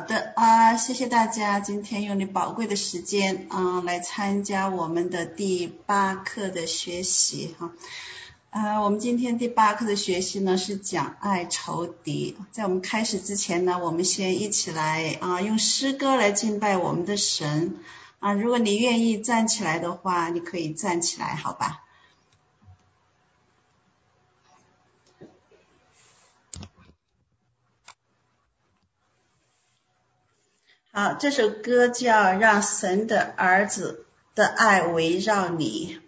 谢谢大家今天用你宝贵的时间来参加我们的第8课的学习我们今天第8课的学习呢是讲爱仇敌。在我们开始之前呢，我们先一起来用诗歌来敬拜我们的神如果你愿意站起来的话，你可以站起来，好吧？好，这首歌叫《让神的儿子的爱围绕你》。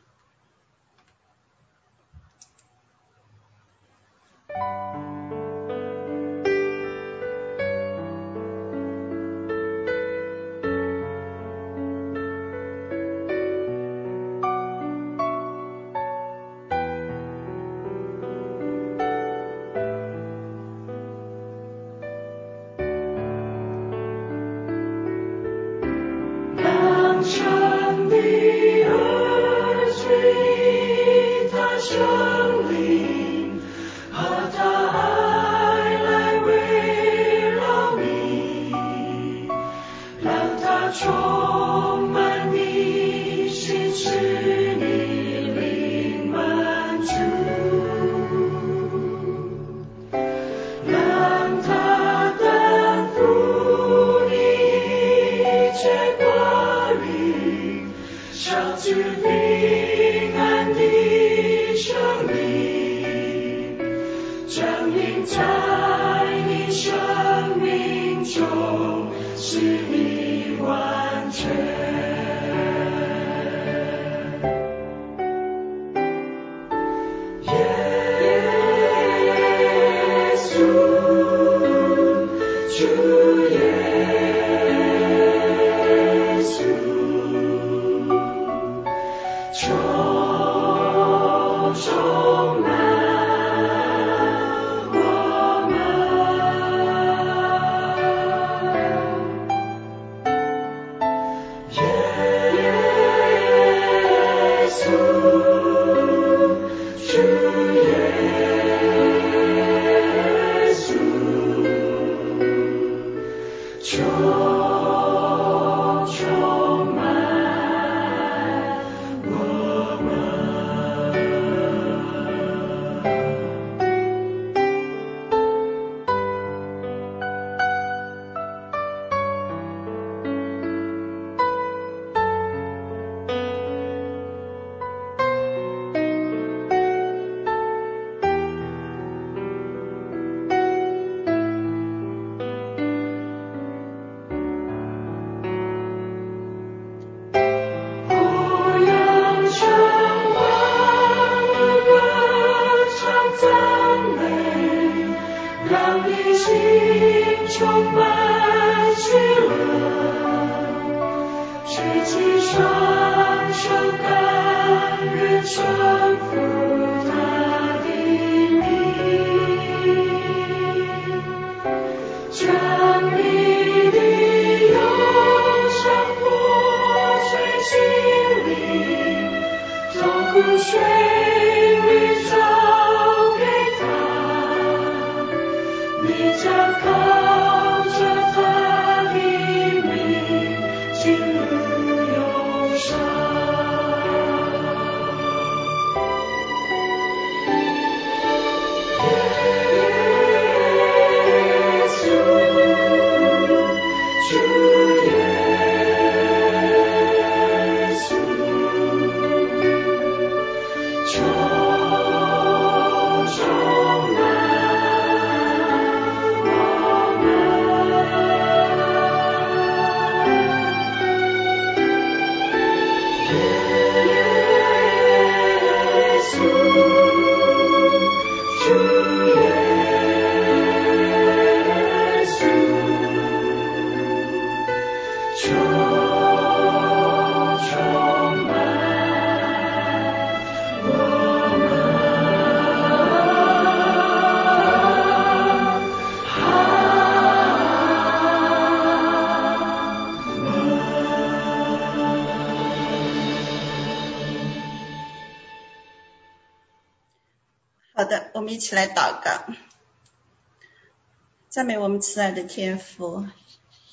好的，我们一起来祷告。赞美我们慈爱的天父，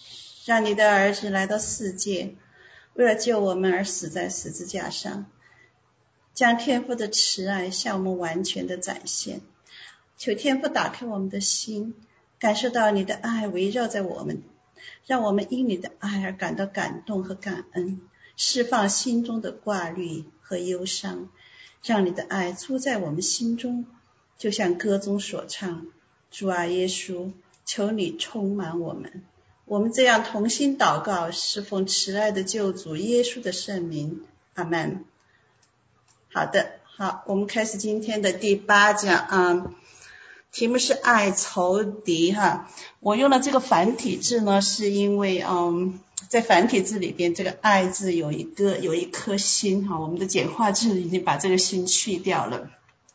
让你的儿子来到世界，为了救我们而死在十字架上，将天父的慈爱向我们完全的展现。求天父打开我们的心，感受到你的爱围绕在我们，让我们因你的爱而感到感动和感恩，释放心中的挂虑和忧伤，让你的爱住在我们心中，就像歌中所唱，主啊耶稣，求你充满我们。我们这样同心祷告，是奉慈爱的救主耶稣的圣名，阿们。好的，好，我们开始今天的第8讲题目是爱仇敌哈。我用了这个繁体字呢，是因为在繁体字里边这个爱字有一颗心哈，我们的简化字已经把这个心去掉了。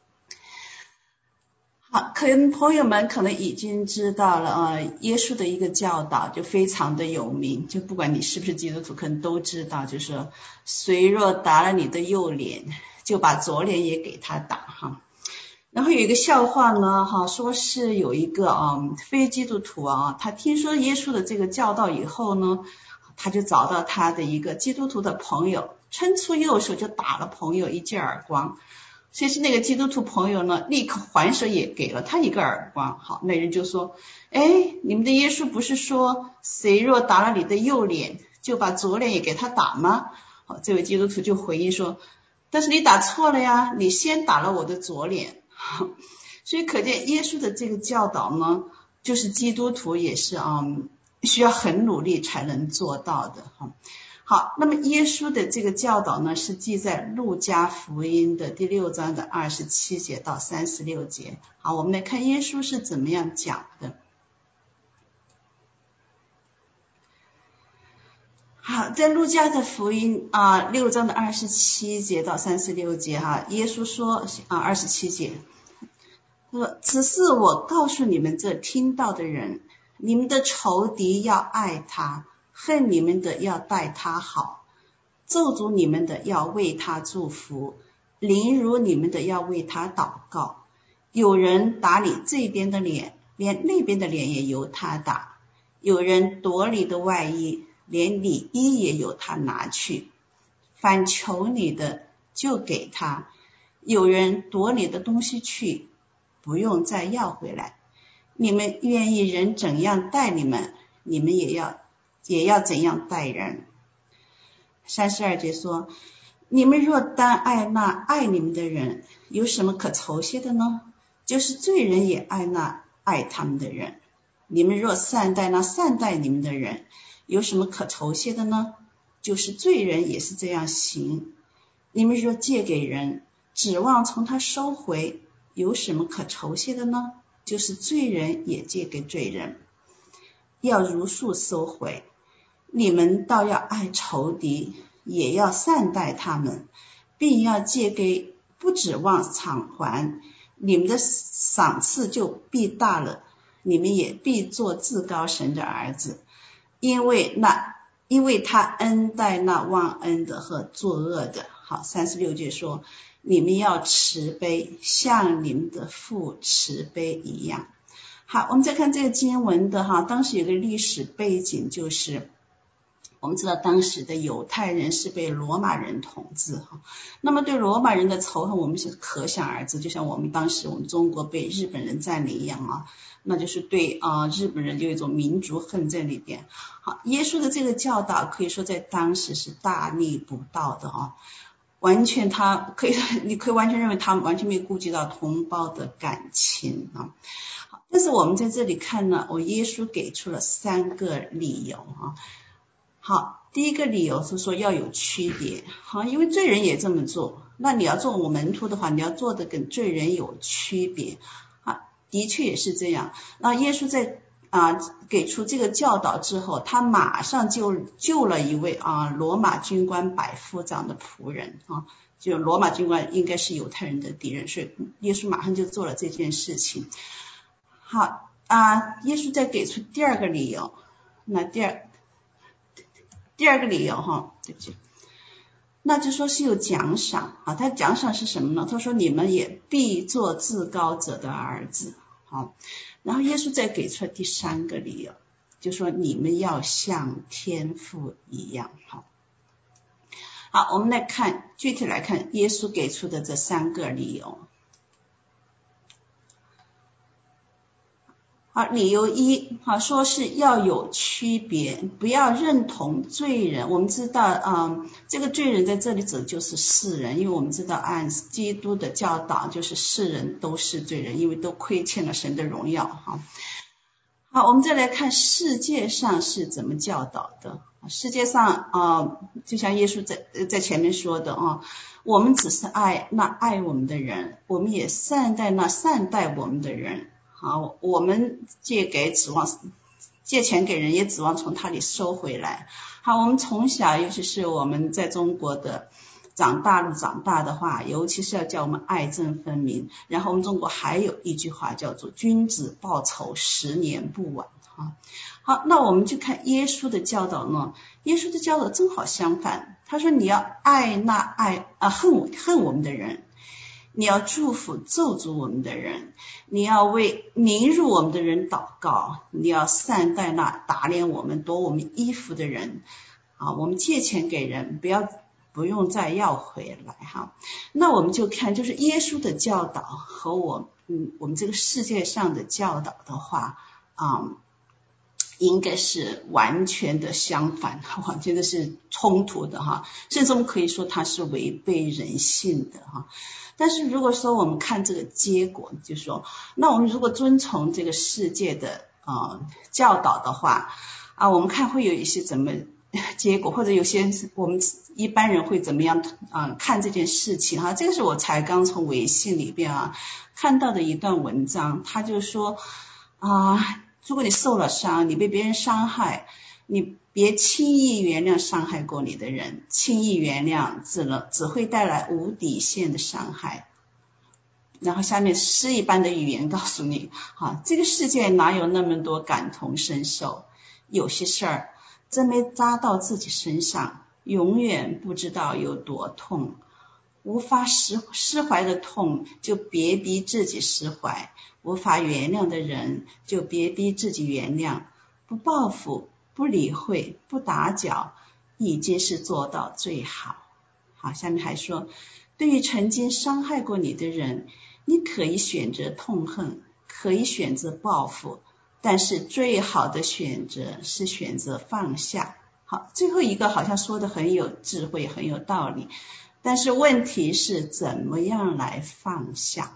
好，朋友们可能已经知道了耶稣的一个教导就非常的有名，就不管你是不是基督徒可能都知道，就是说谁若打了你的右脸，就把左脸也给他打哈。然后有一个笑话呢说是有一个非基督徒他听说耶稣的这个教导以后呢，他就找到他的一个基督徒的朋友，伸出右手就打了朋友一记耳光。所以是那个基督徒朋友呢，立刻还手也给了他一个耳光。好，那人就说，你们的耶稣不是说谁若打了你的右脸，就把左脸也给他打吗？好，这位基督徒就回应说，但是你打错了呀，你先打了我的左脸。所以可见耶稣的这个教导呢，就是基督徒也是需要很努力才能做到的。好，那么耶稣的这个教导呢，是记在路加福音的第6章的27节到36节。好，我们来看耶稣是怎么样讲的。好，在路加的福音6章的27节到36节耶稣说27节说，只是我告诉你们这听到的人，你们的仇敌要爱他，恨你们的要待他好，咒诅你们的要为他祝福，凌辱你们的要为他祷告。有人打你这边的脸，连那边的脸也由他打；有人夺你的外衣，连里衣也由他拿去。凡求你的就给他，有人夺你的东西去，不用再要回来。你们愿意人怎样待你们，你们也要怎样待人。32节说，你们若单爱那爱你们的人，有什么可酬谢的呢？就是罪人也爱那爱他们的人。你们若善待那善待你们的人，有什么可酬谢的呢？就是罪人也是这样行。你们若借给人，指望从他收回，有什么可酬谢的呢？就是罪人也借给罪人，要如数收回。你们倒要爱仇敌，也要善待他们，并要借给，不指望偿还，你们的赏赐就必大了，你们也必做至高神的儿子。因为他恩待那忘恩的和作恶的。好，36节说，你们要慈悲，像你们的父慈悲一样。好，我们再看这个经文的当时有个历史背景，就是我们知道当时的犹太人是被罗马人统治那么对罗马人的仇恨我们是可想而知，就像我们当时我们中国被日本人占领一样那就是对日本人有一种民族恨在里边。好，耶稣的这个教导可以说在当时是大逆不道的完全你可以完全认为他完全没有顾及到同胞的感情但是我们在这里看呢，耶稣给出了3个理由好，第一个理由是说要有区别因为罪人也这么做，那你要做我门徒的话，你要做的跟罪人有区别的确也是这样。那耶稣在给出这个教导之后，他马上就救了一位罗马军官百夫长的仆人就罗马军官应该是犹太人的敌人，所以耶稣马上就做了这件事情。好耶稣再给出第2个理由，那第二个理由对不起，那就说是有奖赏他奖赏是什么呢？他说你们也必做至高者的儿子。好，然后耶稣再给出第3个理由， 就说你们要像天父一样。好，我们来看具体来看耶稣给出的这3个理由。好，理由1，说是要有区别，不要认同罪人。我们知道这个罪人在这里指的就是世人，因为我们知道按基督的教导，就是世人都是罪人，因为都亏欠了神的荣耀。好，我们再来看世界上是怎么教导的。世界上就像耶稣在前面说的我们只是爱那爱我们的人，我们也善待那善待我们的人。好，我们借钱给人，也指望从他里收回来。好，我们从小，尤其是我们在中国的长大的话，尤其是要叫我们爱憎分明。然后我们中国还有一句话叫做君子报仇10年不晚。好，那我们就看耶稣的教导呢。耶稣的教导正好相反，他说你要爱那恨我们的人，你要祝福咒诅我们的人，你要为凌辱我们的人祷告，你要善待那打脸我们夺我们衣服的人。我们借钱给人，不用再要回来。那我们就看就是耶稣的教导和我们这个世界上的教导的话应该是完全的相反，完全的是冲突的甚至我们可以说它是违背人性的但是如果说我们看这个结果，就是说那我们如果遵从这个世界的教导的话我们看会有一些怎么结果，或者有些我们一般人会怎么样看这件事情这个是我才刚从微信里边看到的一段文章。他就说如果你受了伤，你被别人伤害，你别轻易原谅伤害过你的人，轻易原谅只会带来无底线的伤害。然后下面诗一般的语言告诉你这个世界哪有那么多感同身受，有些事儿真没扎到自己身上，永远不知道有多痛。无法释怀的痛，就别逼自己释怀；无法原谅的人，就别逼自己原谅。不报复，不理会，不打搅，已经是做到最好。好，下面还说，对于曾经伤害过你的人，你可以选择痛恨，可以选择报复，但是最好的选择是选择放下。好，最后一个好像说的很有智慧，很有道理。但是问题是怎么样来放下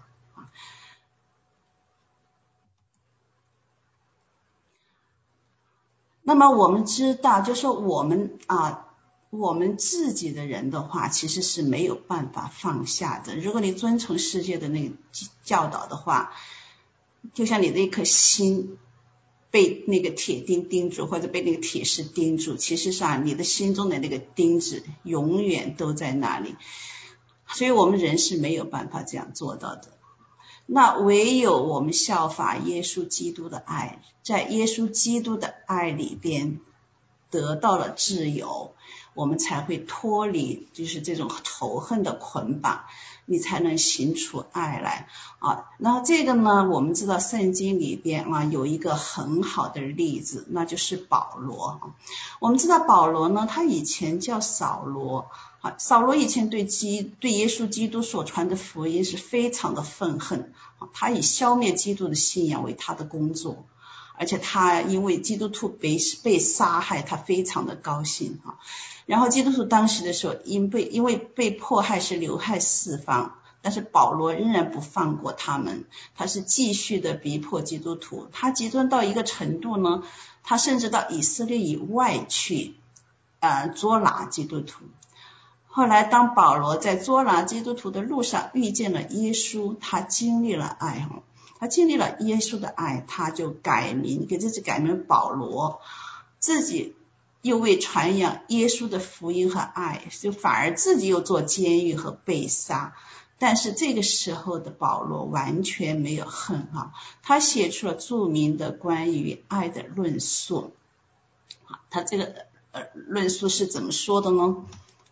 那么我们知道就是说我们自己的人的话其实是没有办法放下的。如果你遵从世界的那个教导的话，就像你的一颗心被那个铁钉钉住，或者被那个铁石钉住，其实上你的心中的那个钉子永远都在那里。所以我们人是没有办法这样做到的。那唯有我们效法耶稣基督的爱，在耶稣基督的爱里边得到了自由，我们才会脱离就是这种仇恨的捆绑，你才能行出爱来然后这个呢，我们知道圣经里边有一个很好的例子，那就是保罗。我们知道保罗呢，他以前叫扫罗。扫罗以前对耶稣基督所传的福音是非常的愤恨，他以消灭基督的信仰为他的工作，而且他因为基督徒被杀害，他非常的高兴然后基督徒当时的时候因为被迫害是流害四方，但是保罗仍然不放过他们，他是继续的逼迫基督徒。他极端到一个程度呢，他甚至到以色列以外去捉拿基督徒。后来当保罗在捉拿基督徒的路上遇见了耶稣，他经历了爱，他经历了耶稣的爱，他就给自己改名保罗，自己又为传扬耶稣的福音和爱，就反而自己又做监狱和被杀。但是这个时候的保罗完全没有恨他写出了著名的关于爱的论述。他这个论述是怎么说的呢？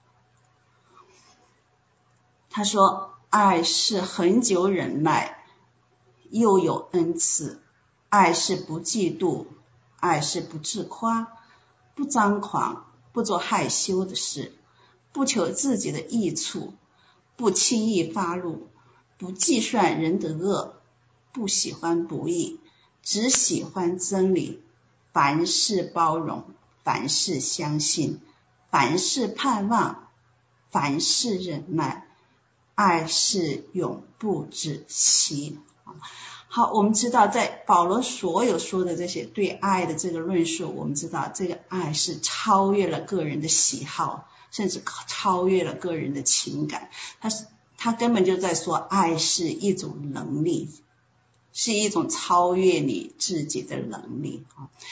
他说，爱是恒久忍耐，又有恩慈；爱是不嫉妒， 爱是不自夸，不张狂，不做害羞的事，不求自己的益处，不轻易发怒，不计算人的恶，不喜欢不义，只喜欢真理，凡事包容，凡事相信，凡事盼望，凡事忍耐，爱是永不止息。好，我们知道在保罗所有说的这些对爱的这个论述，我们知道这个爱是超越了个人的喜好，甚至超越了个人的情感，他根本就在说爱是一种能力，是一种超越你自己的能力。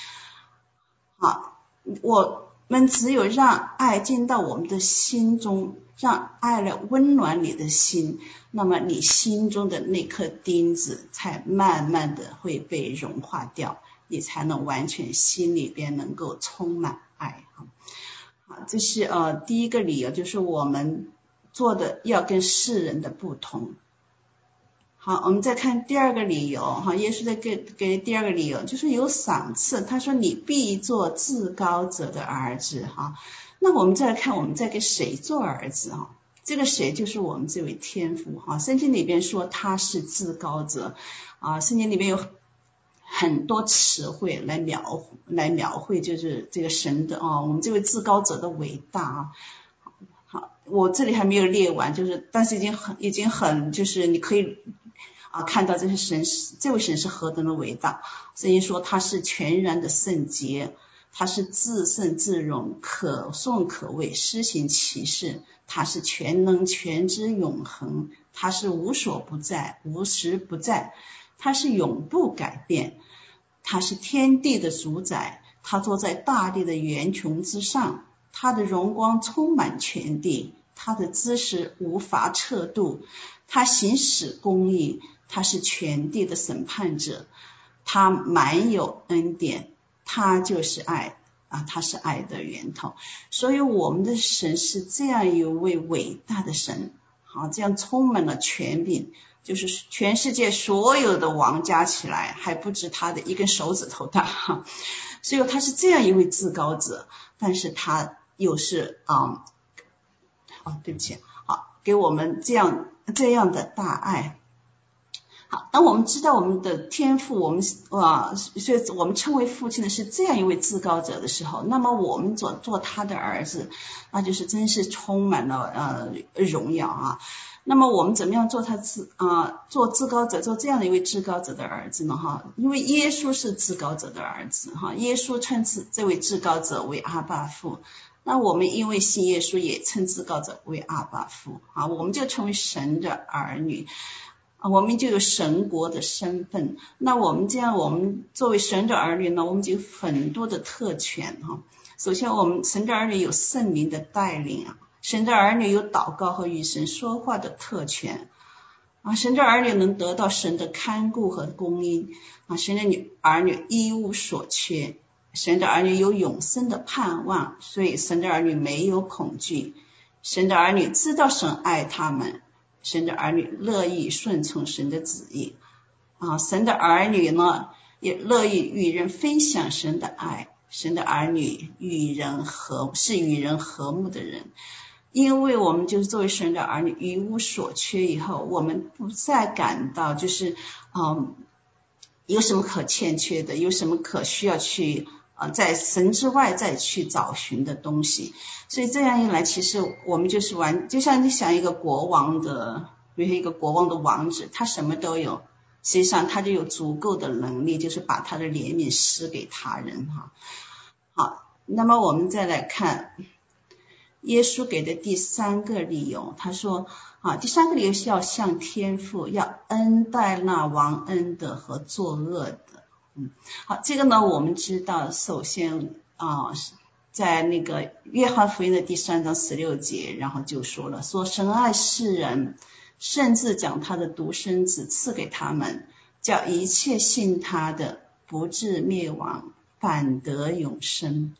好，我们只有让爱进到我们的心中，让爱来温暖你的心，那么你心中的那颗钉子才慢慢的会被融化掉，你才能完全心里边能够充满爱。好，这是第一个理由，就是我们做的要跟世人的不同。好，我们再看第二个理由哈，耶稣在给第二个理由，就是有赏赐。他说你必做至高者的儿子哈。那我们再来看，我们在给谁做儿子哈？这个谁就是我们这位天父哈。圣经里边说他是至高者啊，圣经里边有很多词汇来描绘就是这个神的我们这位至高者的伟大啊。好，我这里还没有列完，就是但是已经很就是你可以看到这位神是何等的伟大。圣经说他是全然的圣洁，他是至圣至荣，可颂可畏，施行奇事，他是全能全知永恒，他是无所不在，无时不在，他是永不改变，他是天地的主宰，他坐在大地的源穹之上，他的荣光充满全地，他的知识无法测度，他行使公义，他是全地的审判者，他满有恩典，他就是爱他是爱的源头。所以我们的神是这样一位伟大的神，好，这样充满了权柄，就是全世界所有的王加起来还不止他的一根手指头大所以他是这样一位至高者，但是他又是对不起给我们这样的大爱。好，当我们知道我们的天父，所以我们称为父亲的是这样一位至高者的时候，那么我们做他的儿子，那就是真是充满了荣耀那么我们怎么样做做至高者，做这样的一位至高者的儿子呢因为耶稣是至高者的儿子耶稣称这位至高者为阿爸父，那我们因为信耶稣也称至高者为阿爸父我们就成为神的儿女我们就有神国的身份。那我们作为神的儿女呢，我们就有很多的特权首先我们神的儿女有圣灵的带领神的儿女有祷告和与神说话的特权神的儿女能得到神的看顾和供应神的儿女一无所缺，神的儿女有永生的盼望，所以神的儿女没有恐惧，神的儿女知道神爱他们，神的儿女乐意顺从神的旨意神的儿女呢也乐意与人分享神的爱，神的儿女与人和睦的人。因为我们就是作为神的儿女一无所缺以后，我们不再感到就是有什么可欠缺的，有什么可需要去在神之外再去找寻的东西。所以这样一来，其实我们就是就像你想一个国王的，比如说一个国王的王子，他什么都有，实际上他就有足够的能力，就是把他的怜悯施给他人好，那么我们再来看耶稣给的第三个理由，他说第三个理由是要向天父，要恩待那忘恩的和作恶的。好，这个呢我们知道，首先在那个约翰福音的第3章16节，然后就说了，说神爱世人，甚至将他的独生子赐给他们，叫一切信他的不至灭亡，反得永生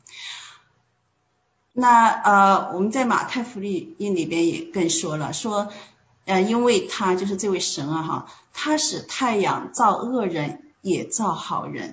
那我们在马太福音里边也更说了，说因为他就是这位神他使太阳照恶人也照好人，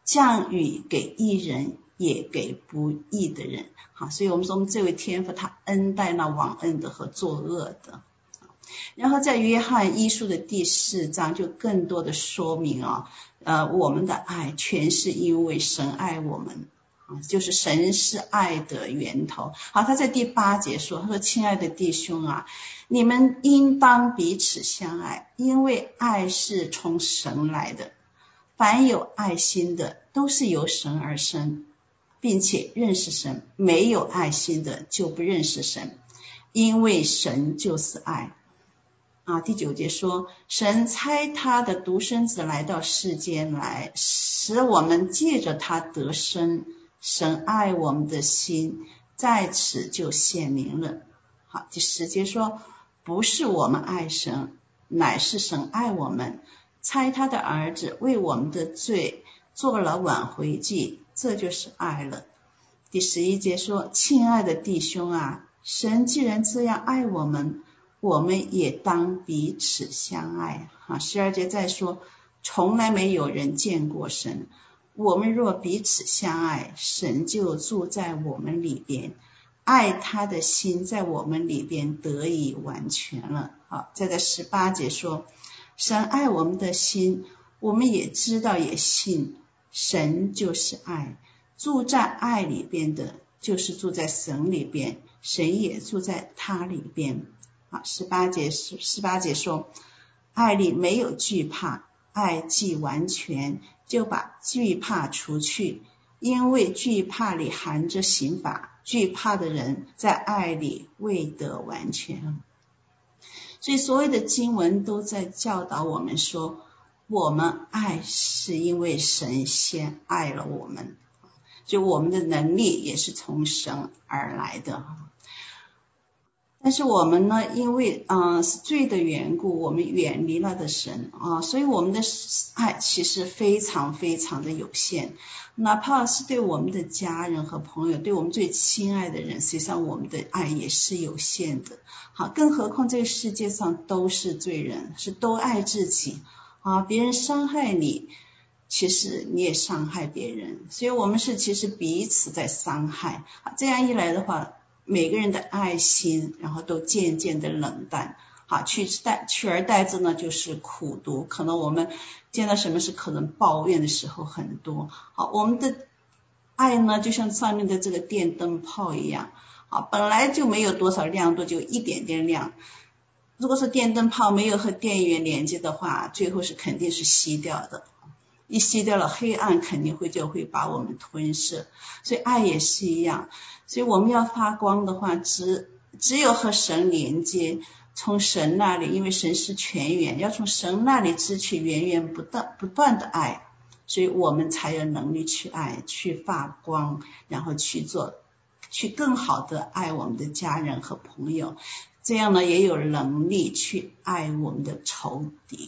降雨给义人，也给不义的人。好，所以我们说这位天父他恩待那忘恩的和作恶的。然后在约翰一书的第4章就更多的说明我们的爱全是因为神爱我们，就是神是爱的源头。好，他在第8节说，他说亲爱的弟兄你们应当彼此相爱，因为爱是从神来的，凡有爱心的都是由神而生，并且认识神，没有爱心的就不认识神，因为神就是爱。第9节说，神差他的独生子来到世间来，使我们借着他得生，神爱我们的心在此就显明了。好，第10节说，不是我们爱神，乃是神爱我们，差他的儿子为我们的罪做了挽回祭，这就是爱了。第11节说，亲爱的弟兄神既然这样爱我们，我们也当彼此相爱。12节再说，从来没有人见过神，我们若彼此相爱，神就住在我们里边，爱他的心在我们里边得以完全了。好，再在18节说，神爱我们的心，我们也知道也信，神就是爱，住在爱里边的就是住在神里边，神也住在他里边。18节说，爱里没有惧怕，爱既完全，就把惧怕除去，因为惧怕里含着刑罚，惧怕的人在爱里未得完全。所以所有的经文都在教导我们说，我们爱是因为神先爱了我们，就我们的能力也是从神而来的。但是我们呢，因为是罪的缘故，我们远离了的神所以我们的爱其实非常非常的有限，哪怕是对我们的家人和朋友，对我们最亲爱的人，实际上我们的爱也是有限的。好，更何况这个世界上都是罪人，是都爱自己别人伤害你，其实你也伤害别人，所以我们是其实彼此在伤害。这样一来的话，每个人的爱心然后都渐渐的冷淡，取而代之呢就是苦毒。可能我们见到什么事可能抱怨的时候很多。好，我们的爱呢就像上面的这个电灯泡一样，本来就没有多少亮度，就一点点亮。如果是电灯泡没有和电源连接的话，最后是肯定是熄掉的，一熄掉了，黑暗肯定就会把我们吞噬。所以爱也是一样，所以我们要发光的话，只有和神连接，从神那里，因为神是全源，要从神那里支取源源不断的爱，所以我们才有能力去爱，去发光，然后去更好的爱我们的家人和朋友，这样呢也有能力去爱我们的仇敌。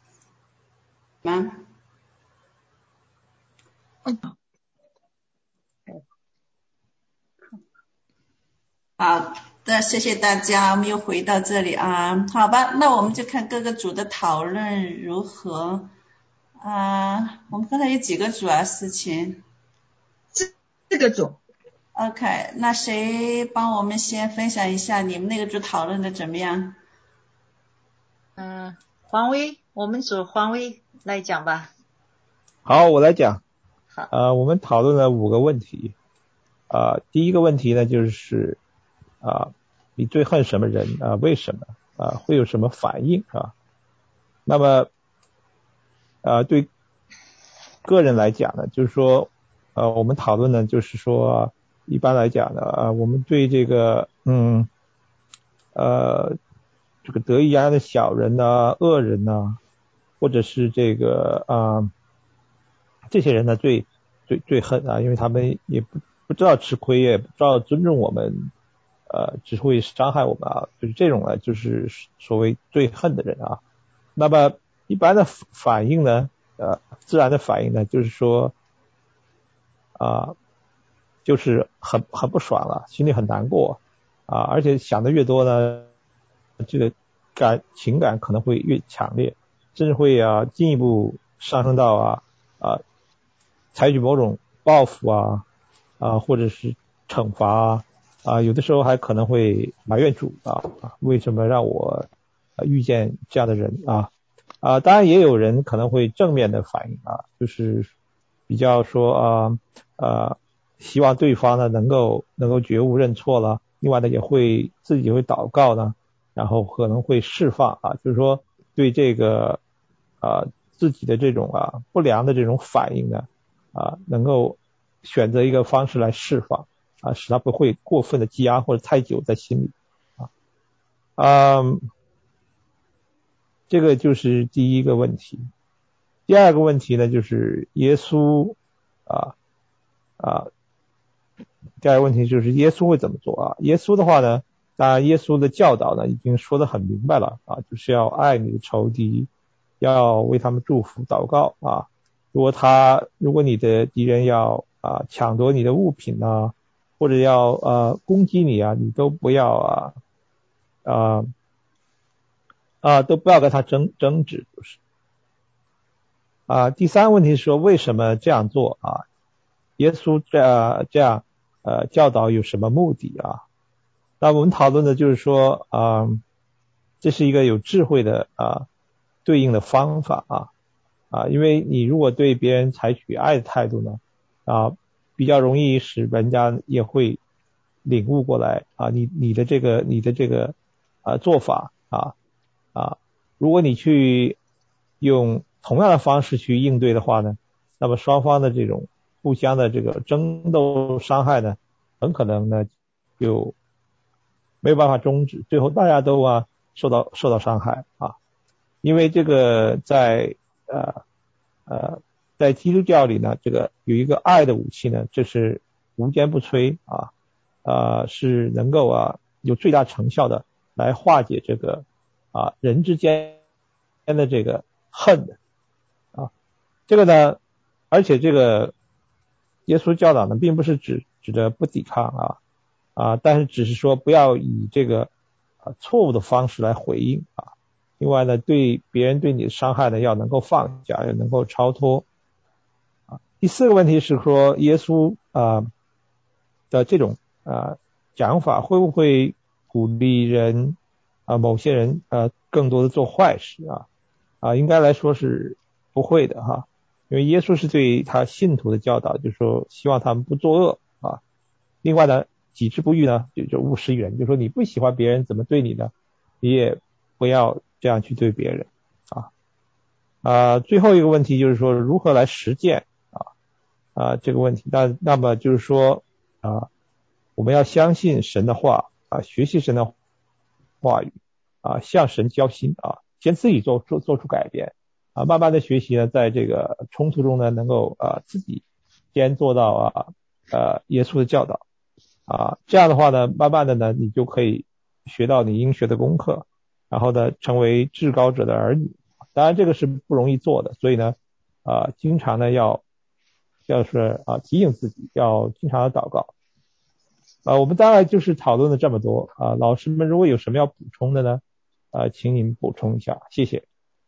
好的，谢谢大家，我们又回到这里好吧，那我们就看各个组的讨论如何我们刚才有几个组思琴 4个组。 OK， 那谁帮我们先分享一下你们那个组讨论的怎么样？ 黄威，我们组黄威来讲吧。 好，我来讲。 好， 我们讨论了5个问题。第一个问题呢，就是你最恨什么人为什么会有什么反应那么对个人来讲呢，就是说我们讨论呢，就是说一般来讲呢我们对这个这个得意洋洋的小人恶人或者是这个这些人呢最恨因为他们也不知道吃亏，也不知道尊重我们，只会伤害我们就是这种呢，就是所谓最恨的人那么一般的反应呢，自然的反应呢，就是说就是很不爽了，心里很难过而且想的越多呢，这个情感可能会越强烈，甚至会进一步上升到采取某种报复或者是惩罚有的时候还可能会埋怨主为什么让我遇见这样的人当然也有人可能会正面的反应就是比较说希望对方呢能够觉悟认错了，另外呢也会自己会祷告呢，然后可能会释放就是说对这个自己的这种不良的这种反应呢能够选择一个方式来释放使他不会过分的积压或者太久在心里这个就是第一个问题。第二个问题呢就是耶稣第二个问题就是耶稣会怎么做耶稣的话呢，当然耶稣的教导呢已经说得很明白了就是要爱你的仇敌，要为他们祝福祷告如果你的敌人要抢夺你的物品或者要攻击你你都不要都不要跟他争执就是第三个问题是说为什么这样做耶稣这样教导有什么目的那我们讨论的就是说这是一个有智慧的对应的方法因为你如果对别人采取爱的态度呢比较容易使人家也会领悟过来你的这个做法如果你去用同样的方式去应对的话呢，那么双方的这种互相的这个争斗伤害呢，很可能呢就没有办法终止，最后大家都受到伤害因为这个在基督教里呢，这个有一个爱的武器呢，这是无坚不摧是能够有最大成效的来化解这个人之间的这个恨的这个呢，而且这个耶稣教导呢，并不是指着不抵抗但是只是说不要以这个错误的方式来回应另外呢，对别人对你的伤害呢，要能够放下，要能够超脱第四个问题是说，耶稣的这种讲法会不会鼓励人某些人更多的做坏事应该来说是不会的因为耶稣是对他信徒的教导，就是说希望他们不作恶另外呢，己之不欲呢，就勿施于人，就是说你不喜欢别人怎么对你呢，你也不要这样去对别人最后一个问题就是说如何来实践这个问题那么就是说我们要相信神的话学习神的话语向神交心先自己做出改变慢慢的学习呢，在这个冲突中呢，能够自己先做到耶稣的教导这样的话呢，慢慢的呢，你就可以学到你应学的功课，然后呢，成为至高者的儿女。当然这个是不容易做的，所以呢经常呢要是提醒自己要经常的祷告我们大概就是讨论了这么多老师们如果有什么要补充的呢请你们补充一下，谢谢。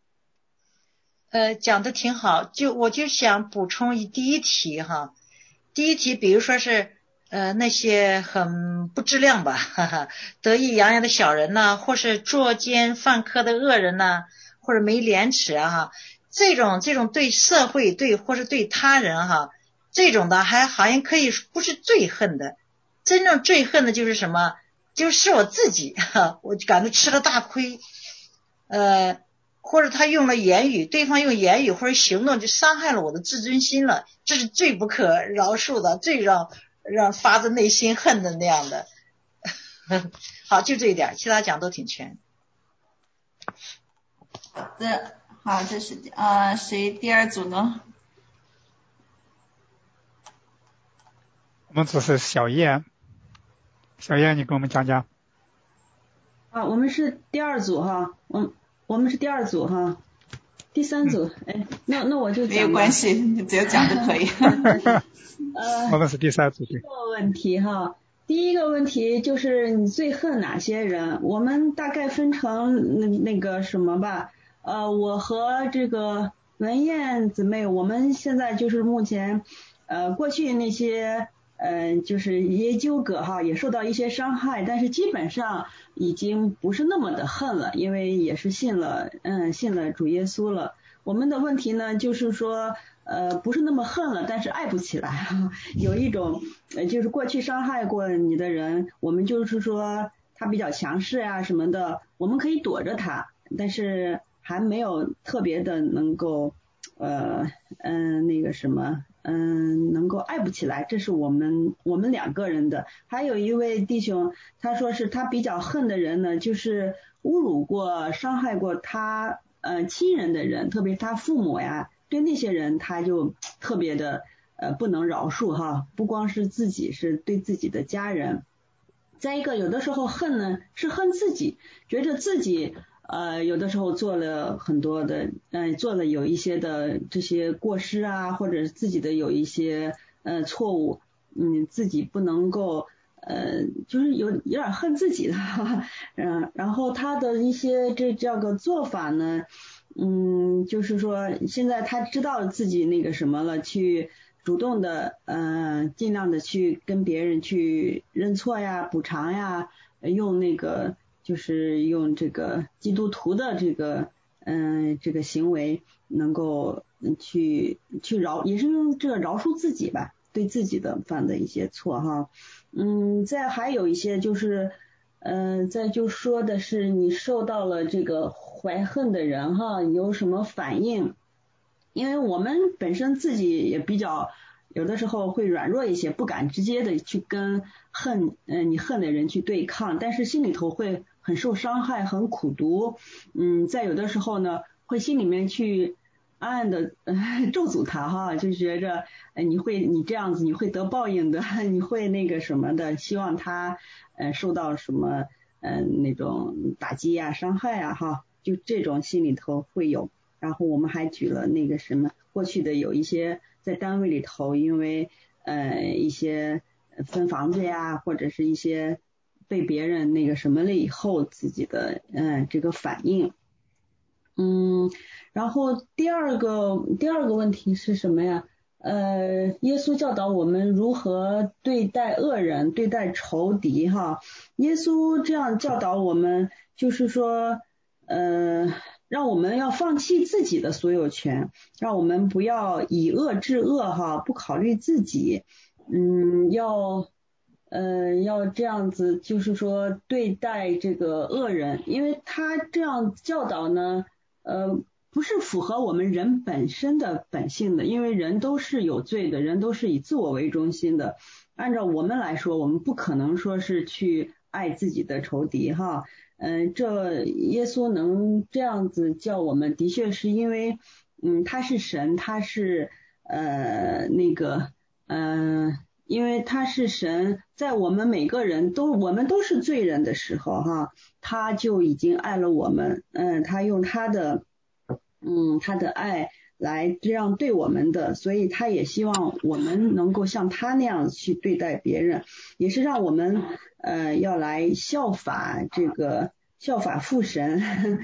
讲的挺好，我就想补充第一题第一题比如说是那些很不质量吧得意洋洋的小人或是作奸犯科的恶人或者没廉耻这种对社会或是对他人这种的还好像可以不是最恨的，真正最恨的就是什么，就是我自己我感觉吃了大亏或者他用了言语，对方用言语或者行动就伤害了我的自尊心了，这是最不可饶恕的，最让发自内心恨的那样的好，就这一点，其他讲都挺全。 好的，好，这是谁第二组呢？ 我们组是小叶，你给我们讲讲。 我们是第二组我们是第二组第三组那我就讲没有关系，你只要讲就可以我们是第三组。对， 问题第一个问题就是你最恨哪些人，我们大概分成那个什么吧我和这个文燕姊妹，我们现在就是目前过去那些就是一些纠葛哈，也受到一些伤害，但是基本上已经不是那么的恨了，因为也是信了主耶稣了。我们的问题呢，就是说不是那么恨了，但是爱不起来哈。有一种就是过去伤害过你的人，我们就是说他比较强势啊什么的，我们可以躲着他，但是还没有特别的能够那个什么能够爱不起来，这是我们两个人的。还有一位弟兄，他说是他比较恨的人呢，就是侮辱过伤害过他亲人的人，特别是他父母呀，对那些人他就特别的不能饶恕哈，不光是自己，是对自己的家人。再一个，有的时候恨呢是恨自己，觉着自己有的时候做了很多的做了有一些的这些过失啊，或者自己的有一些错误，自己不能够就是有点恨自己的然后他的一些这叫个做法呢，就是说现在他知道自己那个什么了，去主动的尽量的去跟别人去认错呀、补偿呀，用那个就是用这个基督徒的这个这个行为能够去饶，也是用这个饶恕自己吧，对自己的犯的一些错哈。再还有一些就是再就说的是你受到了这个怀恨的人哈，有什么反应？因为我们本身自己也比较有的时候会软弱一些，不敢直接的去跟你恨的人去对抗，但是心里头会很受伤害，很苦毒。再有的时候呢，会心里面去暗暗的咒诅他哈，就觉着你这样子你会得报应的，你会那个什么的，希望他受到什么那种打击呀、伤害啊哈，就这种心里头会有。然后我们还举了那个什么过去的有一些在单位里头，因为一些分房子呀，或者是一些被别人那个什么了以后自己的这个反应。然后第二个问题是什么呀？耶稣教导我们如何对待恶人，对待仇敌哈。耶稣这样教导我们，就是说让我们要放弃自己的所有权，让我们不要以恶制恶哈，不考虑自己，要这样子，就是说对待这个恶人，因为他这样教导呢，不是符合我们人本身的本性的，因为人都是有罪的，人都是以自我为中心的。按照我们来说，我们不可能说是去爱自己的仇敌哈。这耶稣能这样子叫我们，的确是因为他是神，他是因为他是神，在我们每个人我们都是罪人的时候哈，他就已经爱了我们，他用他的爱来这样对我们的，所以他也希望我们能够像他那样去对待别人，也是让我们要来效法父神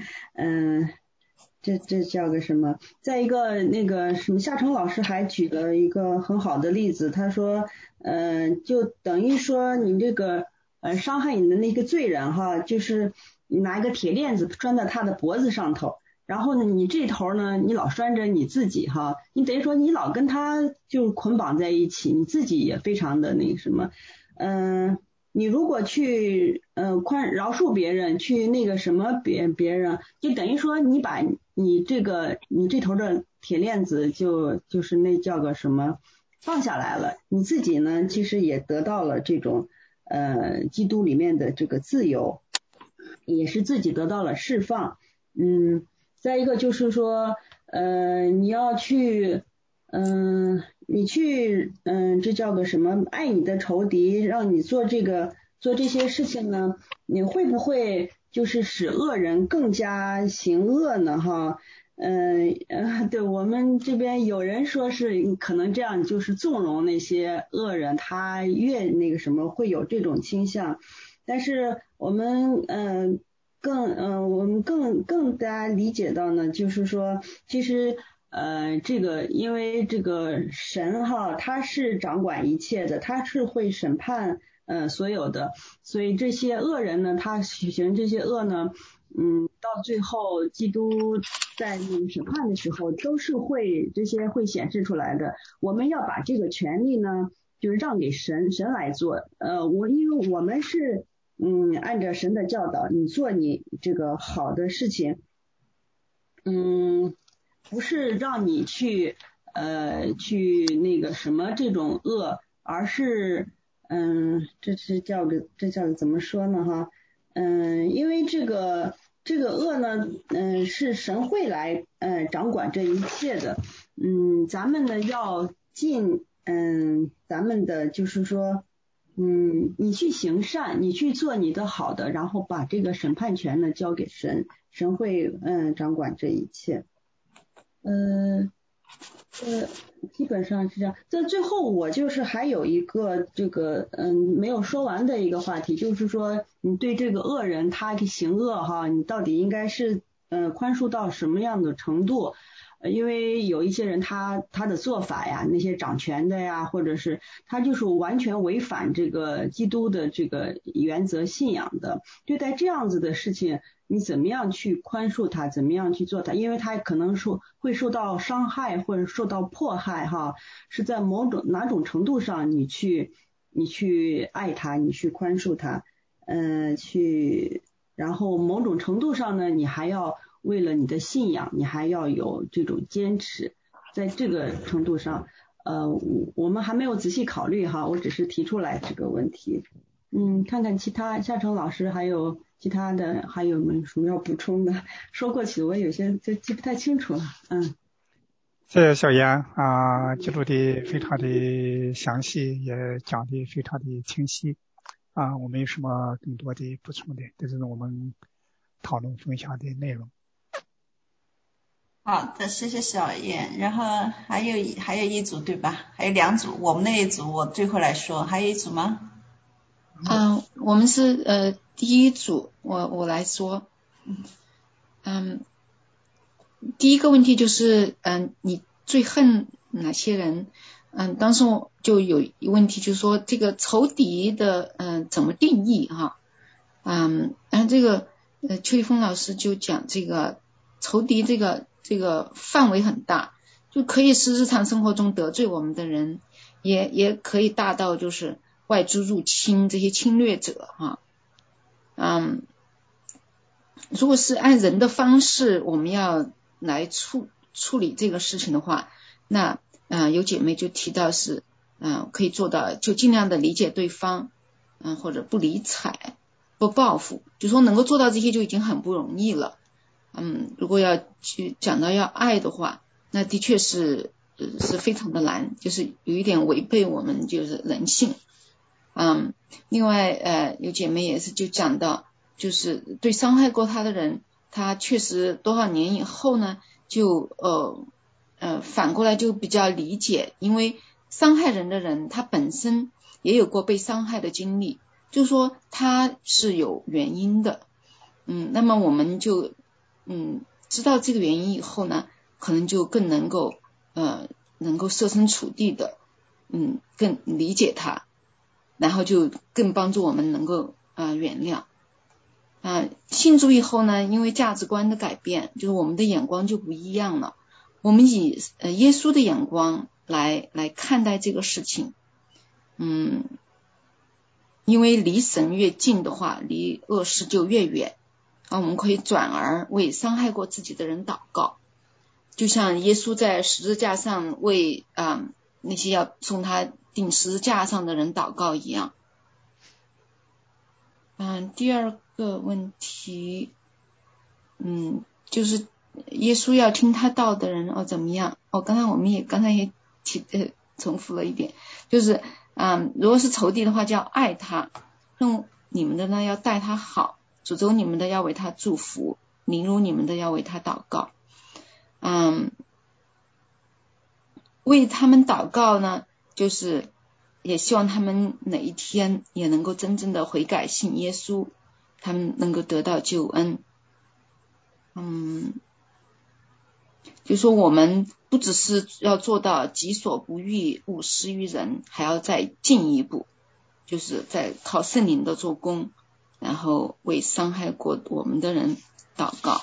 这叫个什么？再一个那个什么，夏成老师还举了一个很好的例子，他说就等于说你这个伤害你的那个罪人哈，就是你拿一个铁链子拴在他的脖子上头，然后呢你这头呢你老拴着你自己哈，你等于说你老跟他就捆绑在一起，你自己也非常的那个什么你如果去饶恕别人，去那个什么别人，就等于说你把你这头的铁链子就是那叫个什么放下来了，你自己呢其实也得到了这种基督里面的这个自由，也是自己得到了释放。再一个就是说你要去这叫个什么？爱你的仇敌，让你做这些事情呢？你会不会就是使恶人更加行恶呢？哈，对我们这边有人说是可能这样，就是纵容那些恶人，他越那个什么会有这种倾向，但是我们更大家理解到呢，就是说其实这个因为这个神哈，他是掌管一切的，他是会审判所有的，所以这些恶人呢，他举行这些恶呢，到最后基督在那个审判的时候，都是这些会显示出来的。我们要把这个权利呢，就是让给神来做。因为我们是按照神的教导，你做你这个好的事情，不是让你去那个什么这种恶，而是这叫怎么说呢哈？因为这个恶呢，是神会来掌管这一切的。咱们呢要尽咱们的就是说，你去行善，你去做你的好的，然后把这个审判权呢交给神，神会掌管这一切。基本上是这样。在最后，我就是还有一个这个没有说完的一个话题，就是说你对这个恶人他的行恶哈，你到底应该是宽恕到什么样的程度？因为有一些人他的做法呀，那些掌权的呀，或者是他就是完全违反这个基督的这个原则信仰的，对待这样子的事情，你怎么样去宽恕他，怎么样去做他？因为他可能会受到伤害或者受到迫害哈，是在哪种程度上你去爱他，你去宽恕他，然后某种程度上呢，你还要为了你的信仰，你还要有这种坚持，在这个程度上，我们还没有仔细考虑哈，我只是提出来这个问题。看看其他夏成老师还有其他的还有没有什么要补充的？说过去我有些就记不太清楚了。 谢谢小妍记录的非常的详细，也讲的非常的清晰我没有什么更多的补充的，这是我们讨论分享的内容。 好的，谢谢小燕。然后还有一组对吧？还有2组，我们那一组我最后来说，还有一组吗？ 我们是第一组，我来说。第一个问题就是你最恨哪些人？当时我就有一个问题，就是说这个仇敌的怎么定义哈？然后这个邱立峰老师就讲这个仇敌这个范围很大，就可以是日常生活中得罪我们的人，也可以大到就是外族入侵这些侵略者哈。如果是按人的方式我们要来处理这个事情的话，那有姐妹就提到是可以做到就尽量的理解对方，或者不理睬不报复，就说能够做到这些就已经很不容易了。如果要去讲到要爱的话，那的确是非常的难，就是有一点违背我们就是人性。另外有姐妹也是就讲到，就是对伤害过他的人，他确实多少年以后呢，就反过来就比较理解，因为伤害人的人他本身也有过被伤害的经历，就说他是有原因的。那么我们就知道这个原因以后呢，可能就更能够设身处地的更理解他，然后就更帮助我们能够原谅。信主以后呢，因为价值观的改变，就是我们的眼光就不一样了，我们以耶稣的眼光来看待这个事情。因为离神越近的话，离恶事就越远。我们可以转而为伤害过自己的人祷告，就像耶稣在十字架上为那些要送他钉十字架上的人祷告一样。第二个问题，就是耶稣要听他道的人怎么样？刚才也重复了一点，就是如果是仇敌的话，就要爱他，恨你们的呢要待他好，诅咒你们的要为他祝福，凌辱你们的要为他祷告。为他们祷告呢，就是也希望他们哪一天也能够真正的悔改信耶稣，他们能够得到救恩。就说我们不不只是要做到己所不欲，勿施于人，还要再进一步，就是在靠圣灵的做工，然后为伤害过我们的人祷告。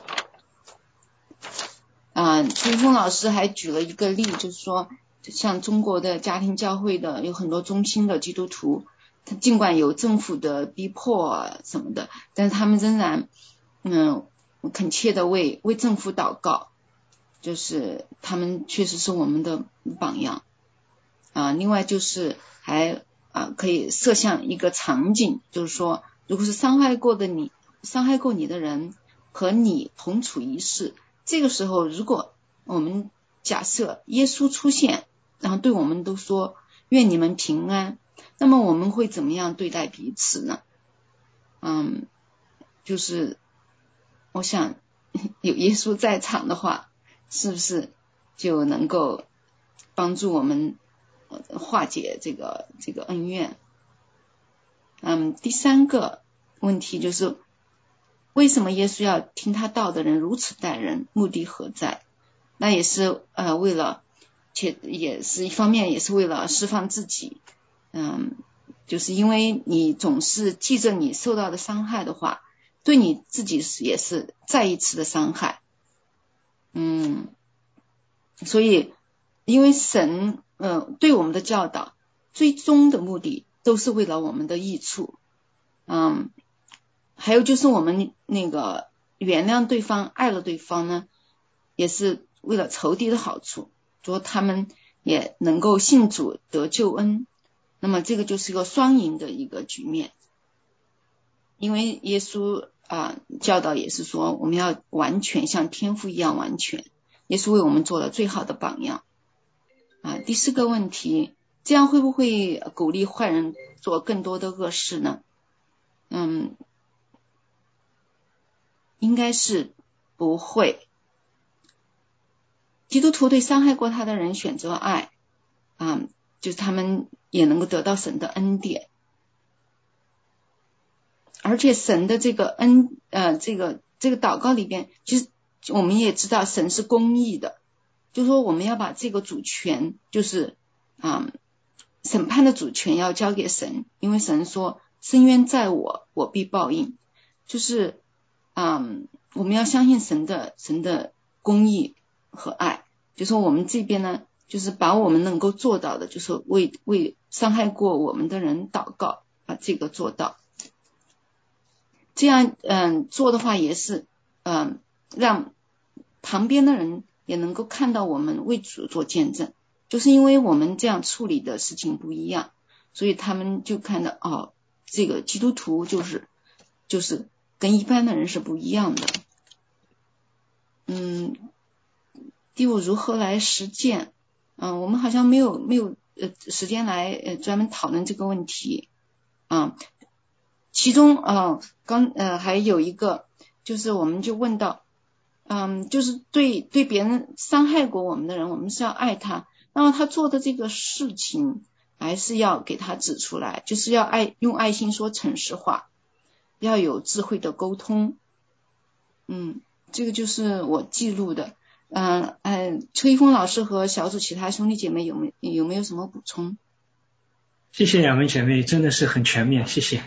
崔峰老师还举了一个例，就是说像中国的家庭教会的有很多忠心的基督徒，他尽管有政府的逼迫什么的，但是他们仍然恳切的为政府祷告，就是他们确实是我们的榜样。另外就是还可以设想一个场景，就是说如果是伤害过你的人和你同处一室，这个时候如果我们假设耶稣出现，然后对我们都说愿你们平安，那么我们会怎么样对待彼此呢？就是我想有耶稣在场的话，是不是就能够帮助我们化解这个恩怨。第三个问题就是为什么耶稣要听他道的人如此待人，目的何在？那也是为了，且也是一方面也是为了释放自己。就是因为你总是记着你受到的伤害的话，对你自己也是再一次的伤害。所以因为神对我们的教导最终的目的都是为了我们的益处。还有就是我们那个原谅对方爱了对方呢，也是为了仇敌的好处，说他们也能够信主得救恩，那么这个就是一个双赢的一个局面。因为耶稣教导也是说我们要完全像天父一样完全，耶稣为我们做了最好的榜样。第四个问题，这样会不会鼓励坏人做更多的恶事呢？应该是不会。基督徒对伤害过他的人选择爱，就是他们也能够得到神的恩典。而且神的这个这个祷告里边，其实我们也知道神是公义的，就是说我们要把这个主权，就是审判的主权要交给神，因为神说伸冤在我，我必报应。就是我们要相信神的公义和爱，就说我们这边呢，就是把我们能够做到的，就是为伤害过我们的人祷告，把这个做到。这样做的话也是让旁边的人也能够看到我们为主做见证，就是因为我们这样处理的事情不一样，所以他们就看到这个基督徒就是跟一般的人是不一样的。第五，如何来实践？我们好像没有时间来专门讨论这个问题。其中还有一个就是我们就问到就是对别人伤害过我们的人，我们是要爱他，那么他做的这个事情还是要给他指出来，就是要用爱心说诚实话，要有智慧的沟通。这个就是我记录的。邱一峰老师和小组其他兄弟姐妹有没有什么补充？ 谢谢两位姐妹，真的是很全面，谢谢。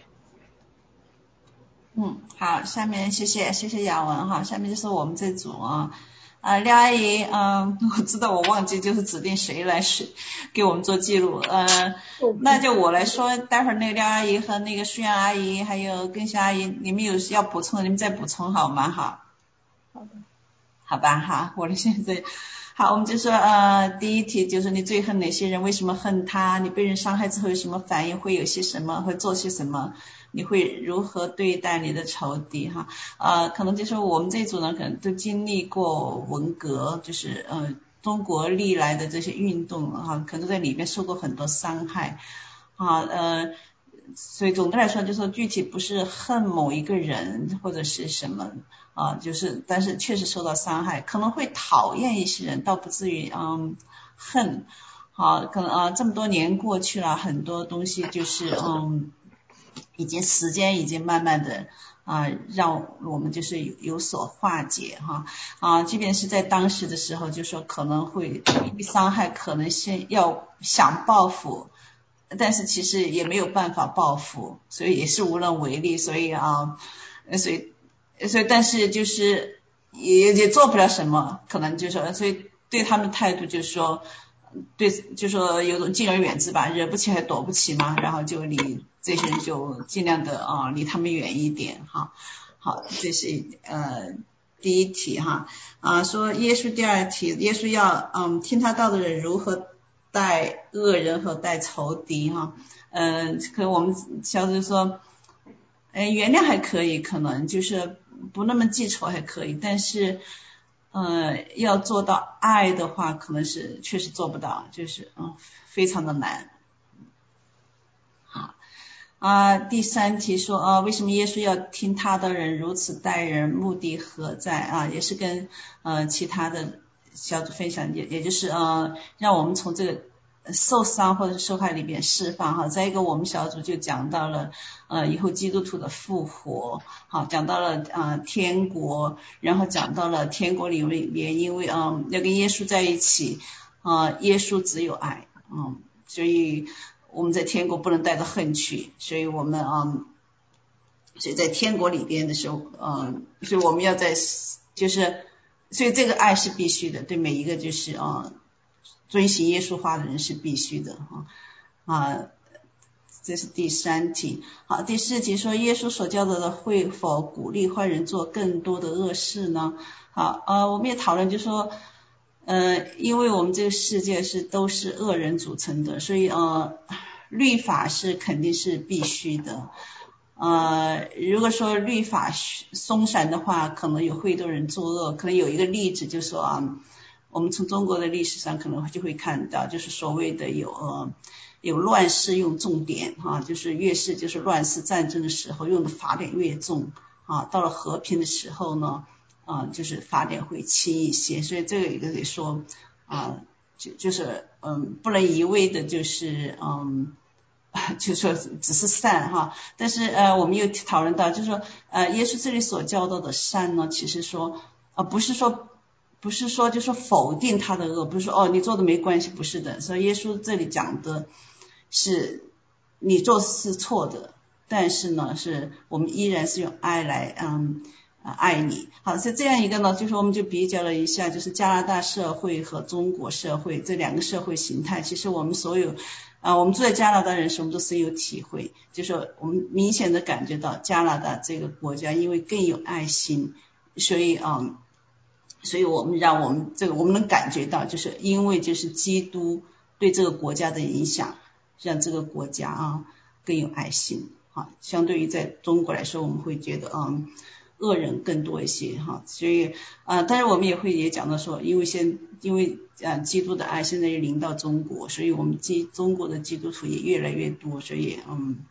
好，下面谢谢雅文哈，下面就是我们这组廖阿姨，我知道我忘记就是指定谁来给我们做记录，那就我来说，待会儿那个廖阿姨和那个舒阳阿姨还有更新阿姨，你们有要补充的，你们再补充好吗？好的，好吧，好，我现在好，我们就说第一题就是你最恨哪些人，为什么恨他？你被人伤害之后有什么反应？会有些什么？会做些什么？你会如何对待你的仇敌哈？可能就是我们这一组呢，可能都经历过文革，就是中国历来的这些运动可能在里面受过很多伤害所以总的来说就是说具体不是恨某一个人或者是什么就是但是确实受到伤害，可能会讨厌一些人，倒不至于恨可能这么多年过去了，很多东西就是时间已经慢慢的让我们就是有所化解即便是在当时的时候，就说可能会因为伤害，可能要想报复，但是其实也没有办法报复，所以也是无能为力，所以但是就是也做不了什么，可能就是说，所以对他们态度就是说，对，就说有种敬而远之吧，惹不起还躲不起嘛，然后就离这些人就尽量的离他们远一点好，这是第一题说耶稣第二题，耶稣要听他道的人如何待恶人和待仇敌可能我们小组说原谅还可以，可能就是不那么记仇还可以，但是要做到爱的话，可能是确实做不到，就是非常的难。好第三题说为什么耶稣要听他的人如此待人，目的何在也是跟其他的小组分享，也就是让我们从这个受伤或者是受害里边释放再一个我们小组就讲到了以后基督徒的复活讲到了天国，然后讲到了天国里面因为要跟耶稣在一起耶稣只有爱所以我们在天国不能带着恨去，所以我们所以在天国里边的时候所以我们要在就是所以这个爱是必须的，对每一个就是遵行耶稣话的人是必须的这是第三题。好，第四题说耶稣所教导的会否鼓励坏人做更多的恶事呢？好我们也讨论就说因为我们这个世界都是恶人组成的，所以律法是肯定是必须的如果说律法松散的话，可能有会多人作恶。可能有一个例子就是说我们从中国的历史上可能就会看到，就是所谓的有乱世用重典就是越是就是乱世战争的时候用的法典越重到了和平的时候呢就是法典会轻一些，所以这个也可以说就是不能一味的就是就说只是善但是我们又讨论到就是说耶稣这里所教导的善呢，其实说不是说就说否定他的恶，不是说你做的没关系，不是的，所以耶稣这里讲的是你做是错的，但是呢是我们依然是用爱来爱你。好，是这样一个呢，就是我们就比较了一下就是加拿大社会和中国社会这两个社会形态，其实我们所有我们住在加拿大人士我们都深有体会，就是说我们明显的感觉到加拿大这个国家因为更有爱心，所以我们让我们我们能感觉到，就是因为就是基督对这个国家的影响，让这个国家更有爱心相对于在中国来说，我们会觉得恶人更多一些所以但是我们也讲到说，因为基督的爱现在也临到中国，所以我们中国的基督徒也越来越多，所以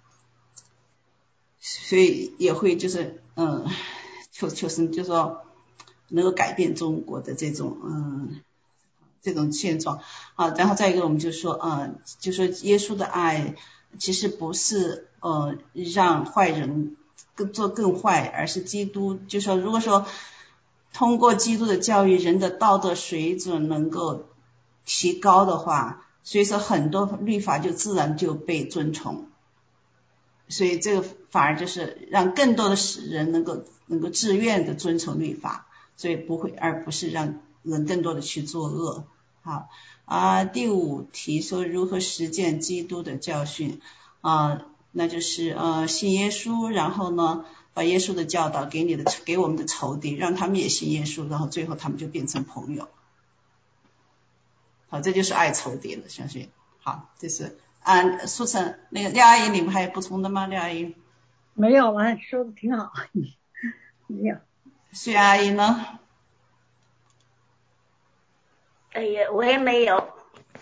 也会就是求神就说能够改变中国的这种现状然后再一个我们就说耶稣的爱其实不是让坏人做更坏，而是基督就说如果说通过基督的教育人的道德水准能够提高的话，所以说很多律法就自然就被遵从，所以这个反而就是让更多的人能够自愿的遵从律法，所以而不是让人更多的去作恶。好第五题说如何实践基督的教训那就是信耶稣，然后呢把耶稣的教导给我们的仇敌，让他们也信耶稣，然后最后他们就变成朋友。好，这就是爱仇敌了，相信。好，这是苏晨那个廖阿姨，你们还有补充的吗？廖阿姨没有，说的挺好。没有。 薛阿姨呢？ 我也没有。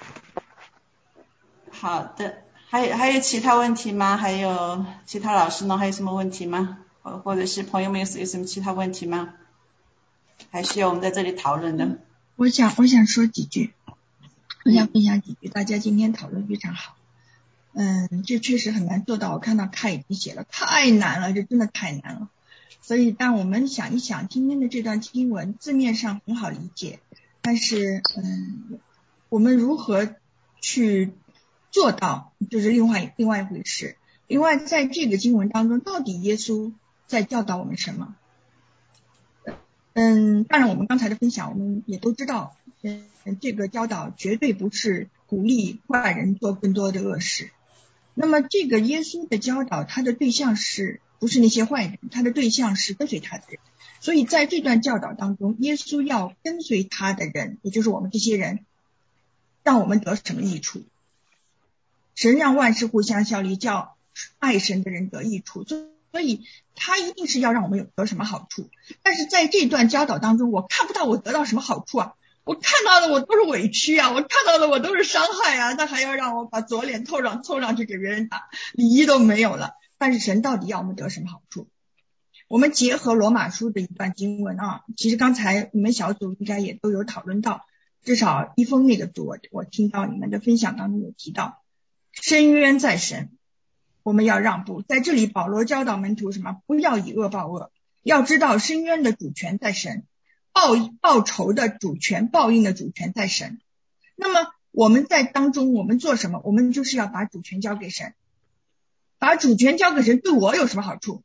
好的，还有其他问题吗？还有其他老师呢？还有什么问题吗？或者是朋友们有什么其他问题吗？还需要我们在这里讨论的？ 我想说几句，我想分享几句。大家今天讨论非常好。 这确实很难做到。我看到看已经写了，太难了，这真的太难了。所以当我们想一想今天的这段经文，字面上很好理解，但是我们如何去做到，就是另外一回事。另外在这个经文当中，到底耶稣在教导我们什么？当然我们刚才的分享我们也都知道，这个教导绝对不是鼓励坏人做更多的恶事。那么这个耶稣的教导，他的对象不是那些坏人，他的对象是跟随他的人。所以在这段教导当中，耶稣要跟随他的人，也就是我们这些人，让我们得什么益处？神让万事互相效力，叫爱神的人得益处。所以他一定是要让我们得什么好处。但是在这段教导当中，我看不到我得到什么好处啊，我看到的我都是委屈啊，我看到的我都是伤害啊，那还要让我把左脸凑上去给别人打，礼仪都没有了。但是神到底要我们得什么好处？我们结合罗马书的一段经文啊，其实刚才你们小组应该也都有讨论到，至少一封那个组我听到你们的分享当中有提到，深渊在神，我们要让步。在这里保罗教导门徒什么？不要以恶报恶，要知道深渊的主权在神，报仇的主权，报应的主权在神。那么我们在当中我们做什么？我们就是要把主权交给神。把主权交给神对我有什么好处？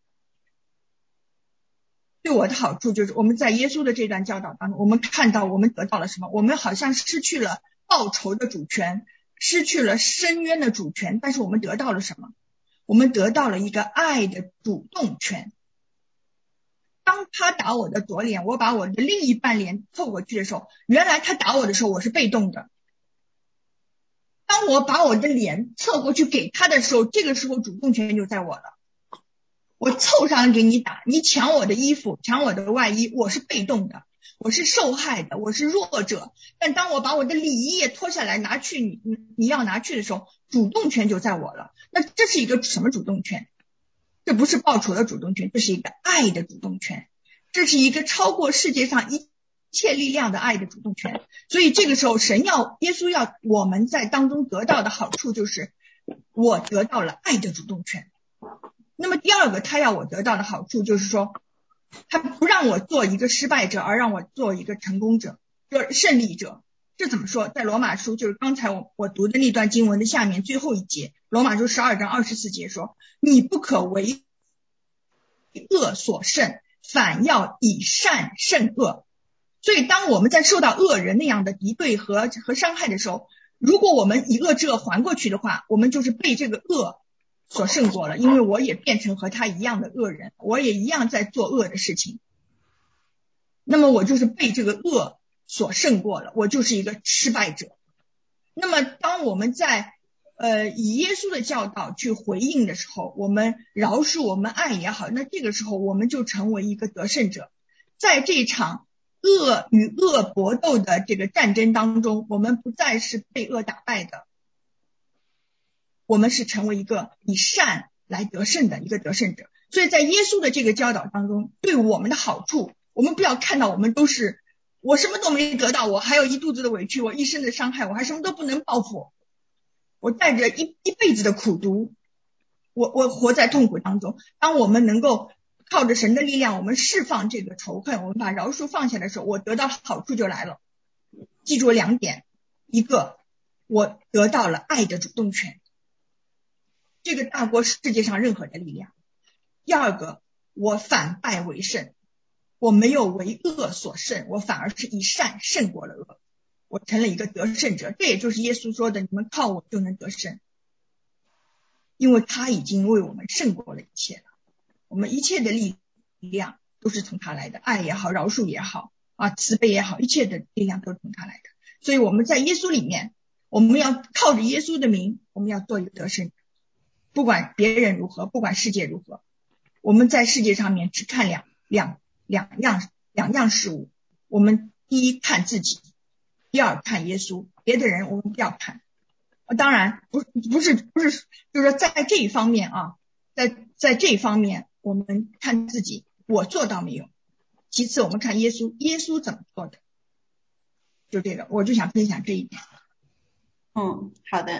对我的好处就是我们在耶稣的这段教导当中，我们看到我们得到了什么？我们好像失去了报仇的主权，失去了深渊的主权，但是我们得到了什么？我们得到了一个爱的主动权。当他打我的左脸，我把我的另一半脸凑过去的时候，原来他打我的时候我是被动的。当我把我的脸侧过去给他的时候，这个时候主动权就在我了。我凑上来给你打，你抢我的衣服，抢我的外衣，我是被动的，我是受害的，我是弱者。但当我把我的礼衣也脱下来拿去你要拿去的时候，主动权就在我了。那这是一个什么主动权？这不是报仇的主动权，这是一个爱的主动权，这是一个超过世界上一切力量的爱的主动权。所以这个时候耶稣要我们在当中得到的好处就是我得到了爱的主动权。那么第二个他要我得到的好处就是说，他不让我做一个失败者，而让我做一个成功者，就是胜利者。这怎么说？在罗马书就是刚才我读的那段经文的下面最后一节，罗马书12章24节说，你不可为恶所胜，反要以善胜恶。所以当我们在受到恶人那样的敌对和伤害的时候，如果我们以恶之恶还过去的话，我们就是被这个恶所胜过了，因为我也变成和他一样的恶人，我也一样在做恶的事情，那么我就是被这个恶所胜过了，我就是一个失败者。那么当我们在以耶稣的教导去回应的时候，我们饶恕，我们爱也好，那这个时候我们就成为一个得胜者。在这场恶与恶搏斗的这个战争当中，我们不再是被恶打败的，我们是成为一个以善来得胜的一个得胜者。所以在耶稣的这个教导当中，对我们的好处，我们不要看到我们都是我什么都没得到，我还有一肚子的委屈，我一身的伤害，我还什么都不能报复，我带着一辈子的苦毒，我活在痛苦当中。当我们能够靠着神的力量，我们释放这个仇恨，我们把饶恕放下的时候，我得到好处就来了。记住2点，一个，我得到了爱的主动权，这个大过世界上任何的力量。第二个，我反败为胜，我没有为恶所胜，我反而是以善胜过了恶，我成了一个得胜者。这也就是耶稣说的，你们靠我就能得胜，因为他已经为我们胜过了一切了。我们一切的力量都是从他来的，爱也好，饶恕也好慈悲也好，一切的力量都是从他来的。所以我们在耶稣里面，我们要靠着耶稣的名，我们要做一个得胜者。不管别人如何，不管世界如何，我们在世界上面只看两样事物。我们第一看自己，第二看耶稣，别的人我们不要看。当然不是就是说在这一方面在这一方面我们看自己我做到没有。其次我们看耶稣，耶稣怎么做的，就这个我就想分享这一点。 好的，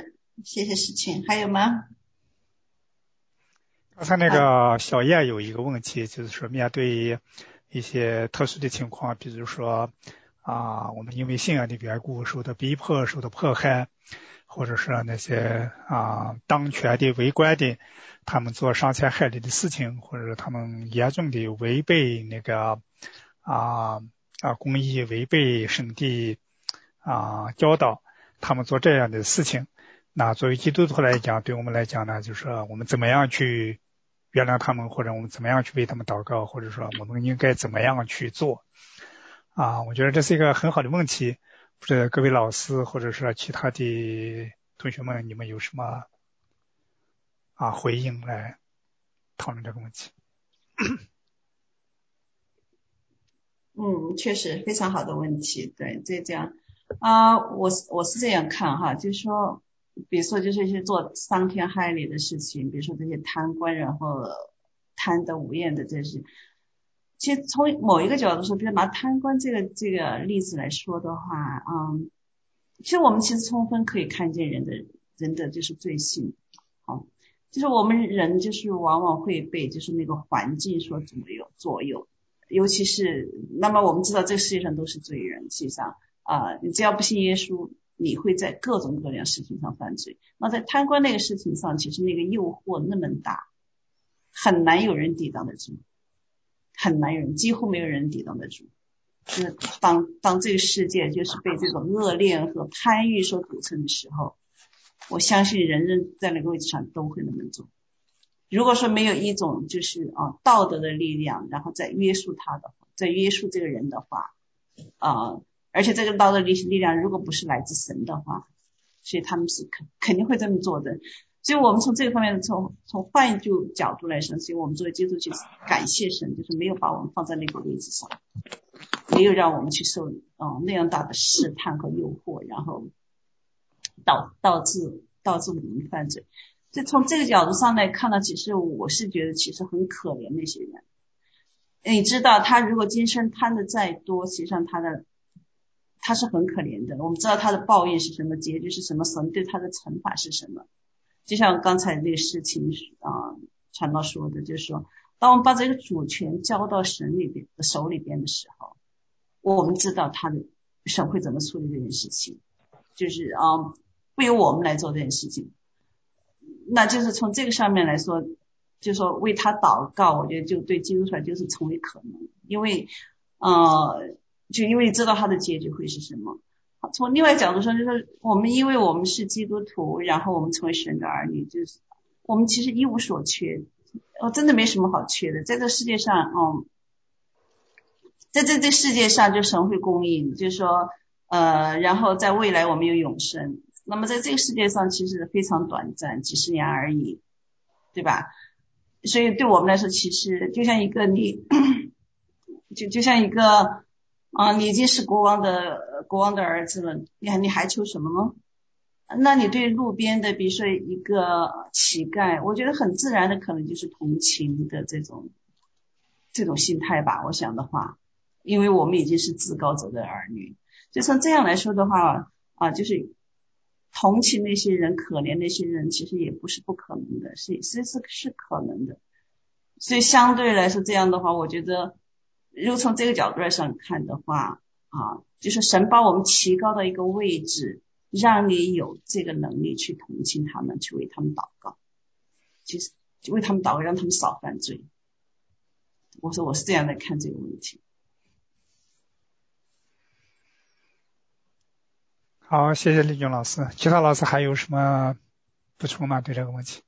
谢谢世清，还有吗？ 刚才那个小叶有一个问题，就是说面对一些特殊的情况，比如说我们因为信仰的缘故受到逼迫、受到迫害，或者是那些当权的、为官的，他们做伤天害理的事情，或者是他们严重的违背那个公义，违背圣地教导，他们做这样的事情。那作为基督徒来讲，对我们来讲呢，就是说我们怎么样去原谅他们，或者我们怎么样去为他们祷告，或者说我们应该怎么样去做我觉得这是一个很好的问题，不知道各位老师或者是其他的同学们，你们有什么回应来讨论这个问题？ 确实非常好的问题。对，这样我是这样看哈，就是说比如说就是一些做伤天害理的事情，比如说这些贪官然后贪得无厌的这些，其实从某一个角度说，比如拿贪官这个例子来说的话，其实我们其实充分可以看见人的就是罪性，就是我们人就是往往会被就是那个环境所左右，尤其是那么我们知道这个世界上都是罪人，实际上你只要不信耶稣，你会在各种各样事情上犯罪。那在贪官那个事情上，其实那个诱惑那么大，很难有人抵挡得住，几乎没有人抵挡得住。就是当这个世界就是被这种恶恋和贪欲所组成的时候，我相信人人在那个位置上都会那么做。如果说没有一种就是道德的力量，然后再约束再约束这个人的话，而且这个道德力量如果不是来自神的话，所以他们是肯定会这么做的。所以我们从这个方面从换一个角度来说，所以我们作为基督徒感谢神，就是没有把我们放在那个位置上，没有让我们去受那样大的试探和诱惑，然后导致我们犯罪。就从这个角度上来看呢，其实我是觉得其实很可怜那些人。你知道他如果今生贪的再多，实际上他是很可怜的。我们知道他的报应是什么，结局是什么，神对他的惩罚是什么。就像刚才那个事情传道说的，就是说当我们把这个主权交到神手里边的时候，我们知道神会怎么处理这件事情，就是不由我们来做这件事情。那就是从这个上面来说，就是说为他祷告，我觉得就对基督徒就是成为可能，因为你知道他的结局会是什么。从另外角度上，就是因为我们是基督徒，然后我们成为神的儿女，就是我们其实一无所缺，真的没什么好缺的。在这世界上，在这世界上就神会供应，就是说然后在未来我们有永生。那么在这个世界上其实非常短暂，几十年而已，对吧？所以对我们来说，其实就像一个就像一个你已经是国王的儿子了，你还求什么吗？那你对路边的比如说一个乞丐，我觉得很自然的可能就是同情的这种心态吧，我想的话，因为我们已经是至高者的儿女，就从这样来说的话就是同情那些人，可怜那些人，其实也不是不可能的，是可能的。所以相对来说这样的话，我觉得如果从这个角度上看的话就是神把我们提高到一个位置，让你有这个能力去同情他们，去为他们祷告，其实就为他们祷告，让他们少犯罪。我说我是这样来看这个问题。 好，谢谢丽君老师。其他老师还有什么补充吗？对这个问题？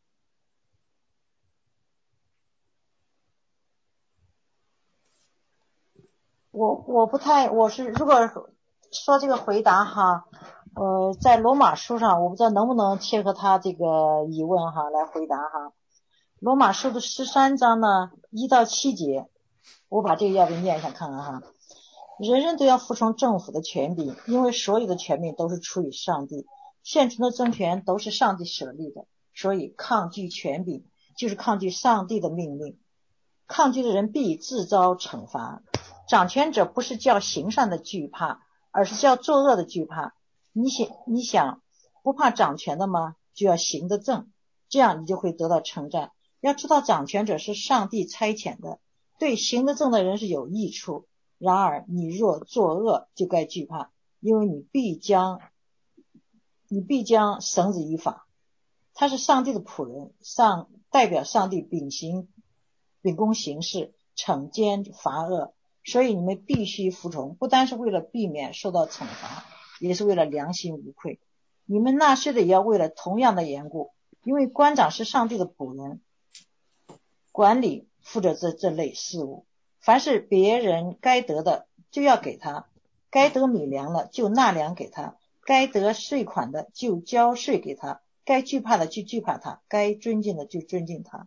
我是如果说这个回答在罗马书上，我不知道能不能切合他这个疑问来回答罗马书的13章呢1到7节，我把这个要给念一下看看人人都要服从政府的权柄，因为所有的权柄都是出于上帝，现存的政权都是上帝设立的，所以抗拒权柄就是抗拒上帝的命令，抗拒的人必自遭惩罚。掌权者不是叫行善的惧怕，而是叫作恶的惧怕。你想不怕掌权的吗？ 就要行得正，这样你就会得到称赞。要知道掌权者是上帝差遣的，对行得正的人是有益处。然而你若作恶，就该惧怕，因为你必将绳子于法。他是上帝的仆人，代表上帝秉公行事，惩奸罚恶，所以你们必须服从，不单是为了避免受到惩罚，也是为了良心无愧。你们纳税的也要为了同样的缘故，因为官长是上帝的仆人，管理负责这类事务。凡是别人该得的就要给他，该得米粮了就纳粮给他，该得税款的就交税给他，该惧怕的就惧怕他，该尊敬的就尊敬他。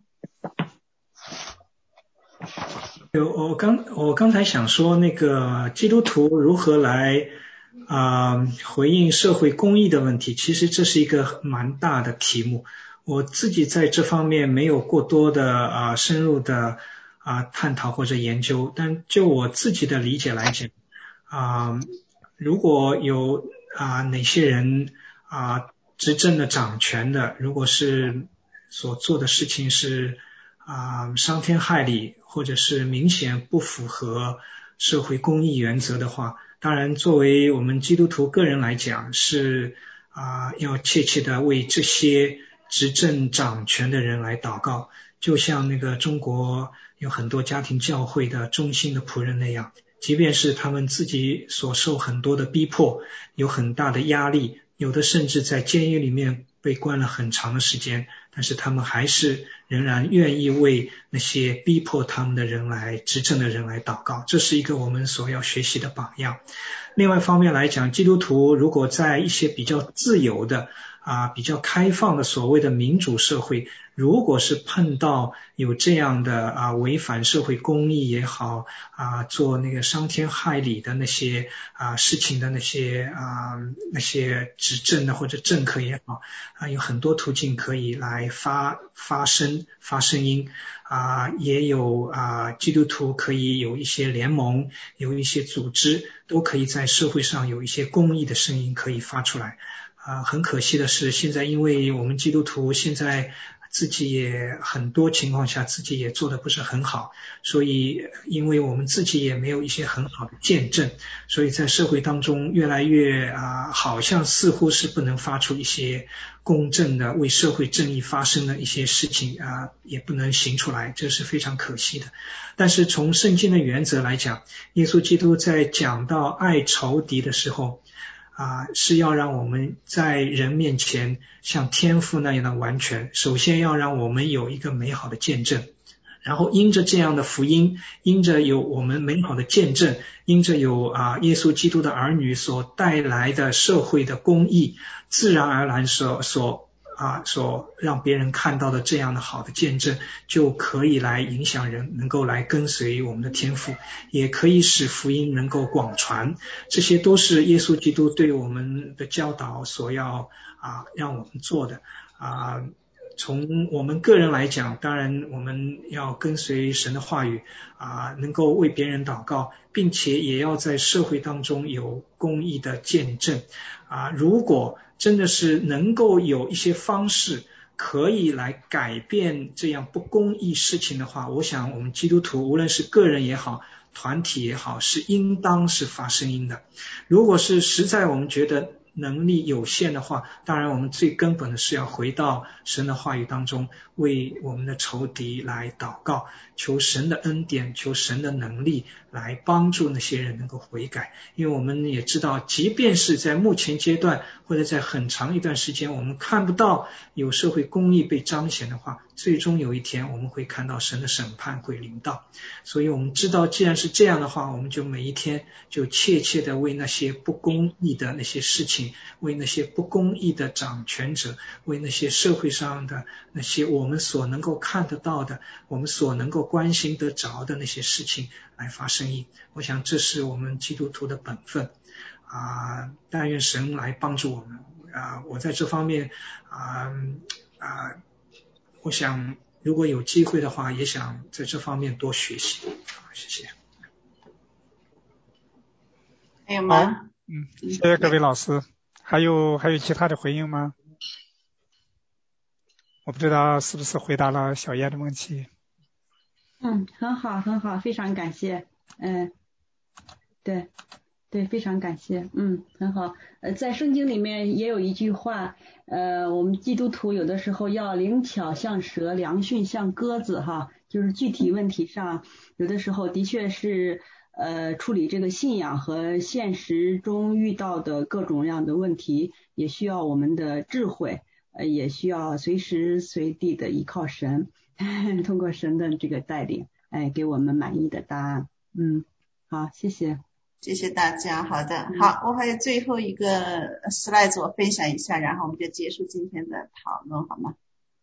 我刚才想说那个基督徒如何来回应社会公益的问题，其实这是一个蛮大的题目。我自己在这方面没有过多的深入的探讨或者研究，但就我自己的理解来讲，如果有哪些人执政的掌权的，如果是所做的事情是伤天害理，或者是明显不符合社会公益原则的话，当然作为我们基督徒个人来讲是要切切的为这些执政掌权的人来祷告，就像那个中国有很多家庭教会的忠心的仆人那样，即便是他们自己所受很多的逼迫，有很大的压力，有的甚至在监狱里面被关了很长的时间，但是他们还是仍然愿意为那些逼迫他们的人执政的人来祷告，这是一个我们所要学习的榜样。另外一方面来讲，基督徒如果在一些比较自由的比较开放的所谓的民主社会，如果是碰到有这样的违反社会公义也好做那个伤天害理的那些事情的那些执政的或者政客也好有很多途径可以来发声音也有基督徒可以有一些联盟，有一些组织，都可以在社会上有一些公益的声音可以发出来。很可惜的是，现在因为我们基督徒现在自己也很多情况下自己也做得不是很好，所以因为我们自己也没有一些很好的见证，所以在社会当中越来越好像似乎是不能发出一些公正的为社会正义发生的一些事情也不能行出来，这是非常可惜的。但是从圣经的原则来讲，耶稣基督在讲到爱仇敌的时候是要让我们在人面前像天父那样的完全，首先要让我们有一个美好的见证，然后因着这样的福音，因着有我们美好的见证，因着有耶稣基督的儿女所带来的社会的公义，自然而然所让别人看到的这样的好的见证，就可以来影响人能够来跟随我们的天父，也可以使福音能够广传。这些都是耶稣基督对我们的教导所要让我们做的从我们个人来讲，当然我们要跟随神的话语能够为别人祷告，并且也要在社会当中有公义的见证如果真的是能够有一些方式可以来改变这样不公义事情的话，我想我们基督徒无论是个人也好，团体也好，是应当是发声音的。如果是实在我们觉得能力有限的话，当然我们最根本的是要回到神的话语当中，为我们的仇敌来祷告，求神的恩典，求神的能力来帮助那些人能够悔改。因为我们也知道，即便是在目前阶段或者在很长一段时间我们看不到有社会公义被彰显的话，最终有一天我们会看到神的审判会临到。所以我们知道既然是这样的话，我们就每一天就切切的为那些不公义的那些事情，为那些不公义的掌权者，为那些社会上的那些我们所能够看得到的，我们所能够关心得着的那些事情来发声音。我想这是我们基督徒的本分但愿神来帮助我们我在这方面我想如果有机会的话，也想在这方面多学习谢谢。 还有吗？ 谢谢各位老师。还有其他的回应吗？ 我不知道是不是回答了小燕的问题。 很好很好，非常感谢。对，非常感谢。很好。在圣经里面也有一句话，我们基督徒有的时候要灵巧像蛇，良驯像鸽子哈，就是具体问题上，有的时候的确是处理这个信仰和现实中遇到的各种各样的问题，也需要我们的智慧，也需要随时随地的依靠神，通过神的这个带领，给我们满意的答案。好，谢谢。 谢谢大家。好的，好，我还有最后一个 slide 我分享一下，然后我们就结束今天的讨论，好吗？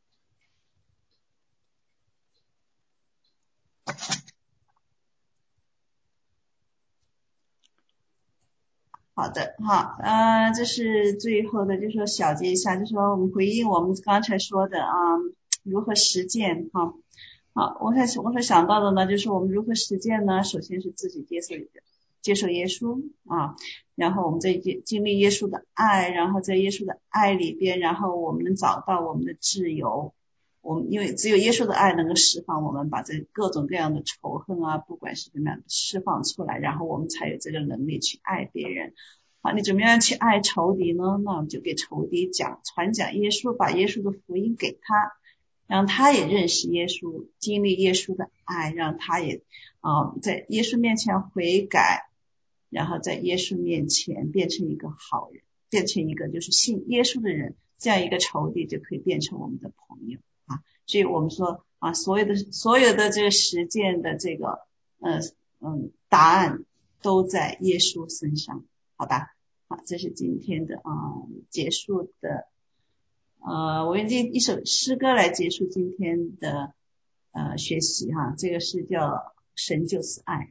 好的，好，这是最后的，就说小结一下，就说我们回应我们刚才说的如何实践哈。好，我所想到的呢，就是我们如何实践呢？首先是自己接受耶稣然后我们再经历耶稣的爱，然后在耶稣的爱里边，然后我们能找到我们的自由。我们因为只有耶稣的爱能够释放我们，把这各种各样的仇恨不管是怎么样释放出来，然后我们才有这个能力去爱别人。好，你怎么样去爱仇敌呢？那我们就给仇敌传讲耶稣，把耶稣的福音给他，让他也认识耶稣，经历耶稣的爱，让他也在耶稣面前悔改，然后在耶稣面前变成一个好人，变成一个就是信耶稣的人，这样一个仇敌就可以变成我们的朋友所以我们说所有的这个实践的这个答案都在耶稣身上，好吧？好，这是今天的结束的我用一首诗歌来结束今天的学习这个是叫神就是爱。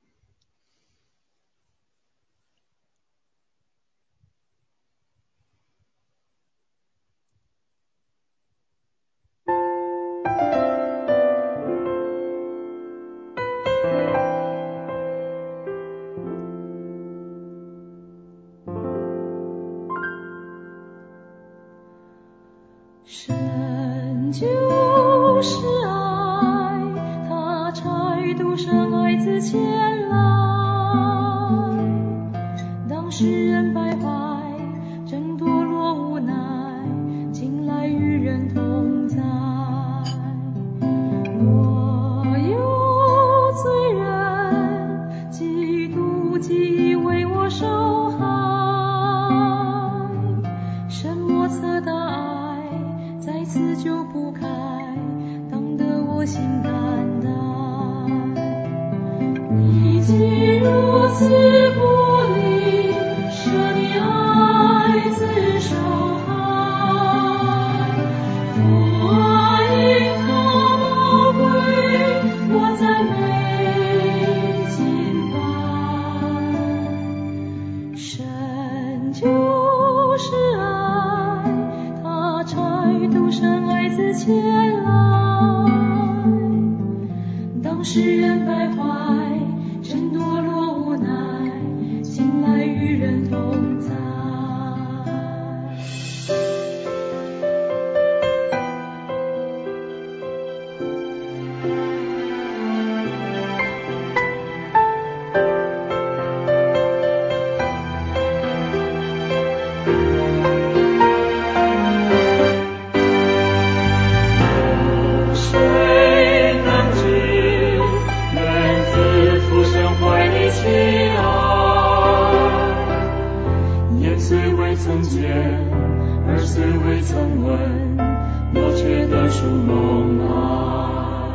神就是爱，他拆独生爱子前来，当世人败坏，真堕落无奈，进来与人同在。我有罪人，基督既为我受害，神莫测大爱，在此就不开，当得我心感戴。你既如此不离，舍你爱子受害，父啊，因他宝贵，我赞美敬拜。神就是爱，他拆独生爱子前来，当世人败坏，真堕落无奈，进来与人同在。谁能知人子父神怀里起来，眼虽未曾见，耳虽未曾闻，我却得属蒙爱。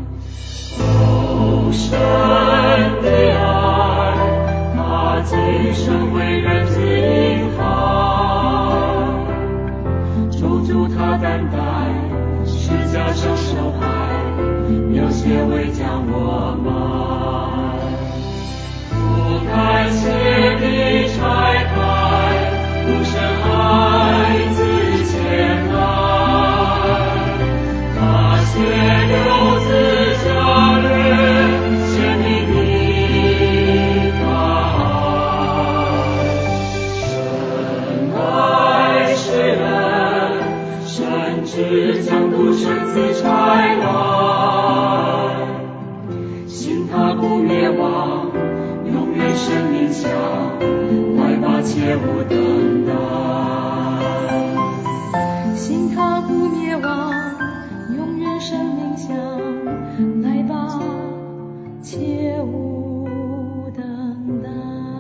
哦，神的爱，他今生为人子婴孩，救主他担待，十架上受害，流血为将我买。不该血的拆开，独生爱子前来，他血流自家人，显明你的爱。 是将独生子差来，信他不灭亡，永远生命享，来吧，切勿等待。 信他不灭亡，永远生命享，来吧，切勿等待。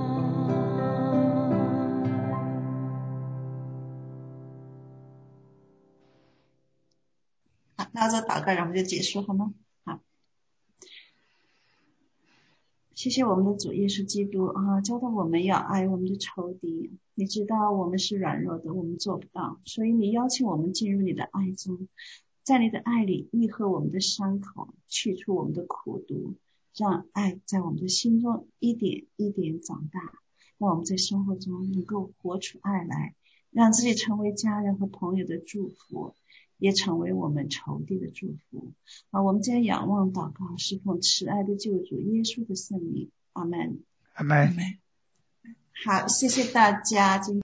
好，那这祷告然后就结束好吗？好，谢谢我们的主耶稣基督啊，教导我们要爱我们的仇敌。你知道我们是软弱的，我们做不到，所以你邀请我们进入你的爱中，在你的爱里愈合我们的伤口，去除我们的苦毒，让爱在我们的心中一点一点长大，让我们在生活中能够活出爱来，让自己成为家人和朋友的祝福，也成为我们仇敌的祝福啊！我们将仰望祷告，是奉慈爱的救主耶稣的圣名，阿们。 阿们。 好，谢谢大家。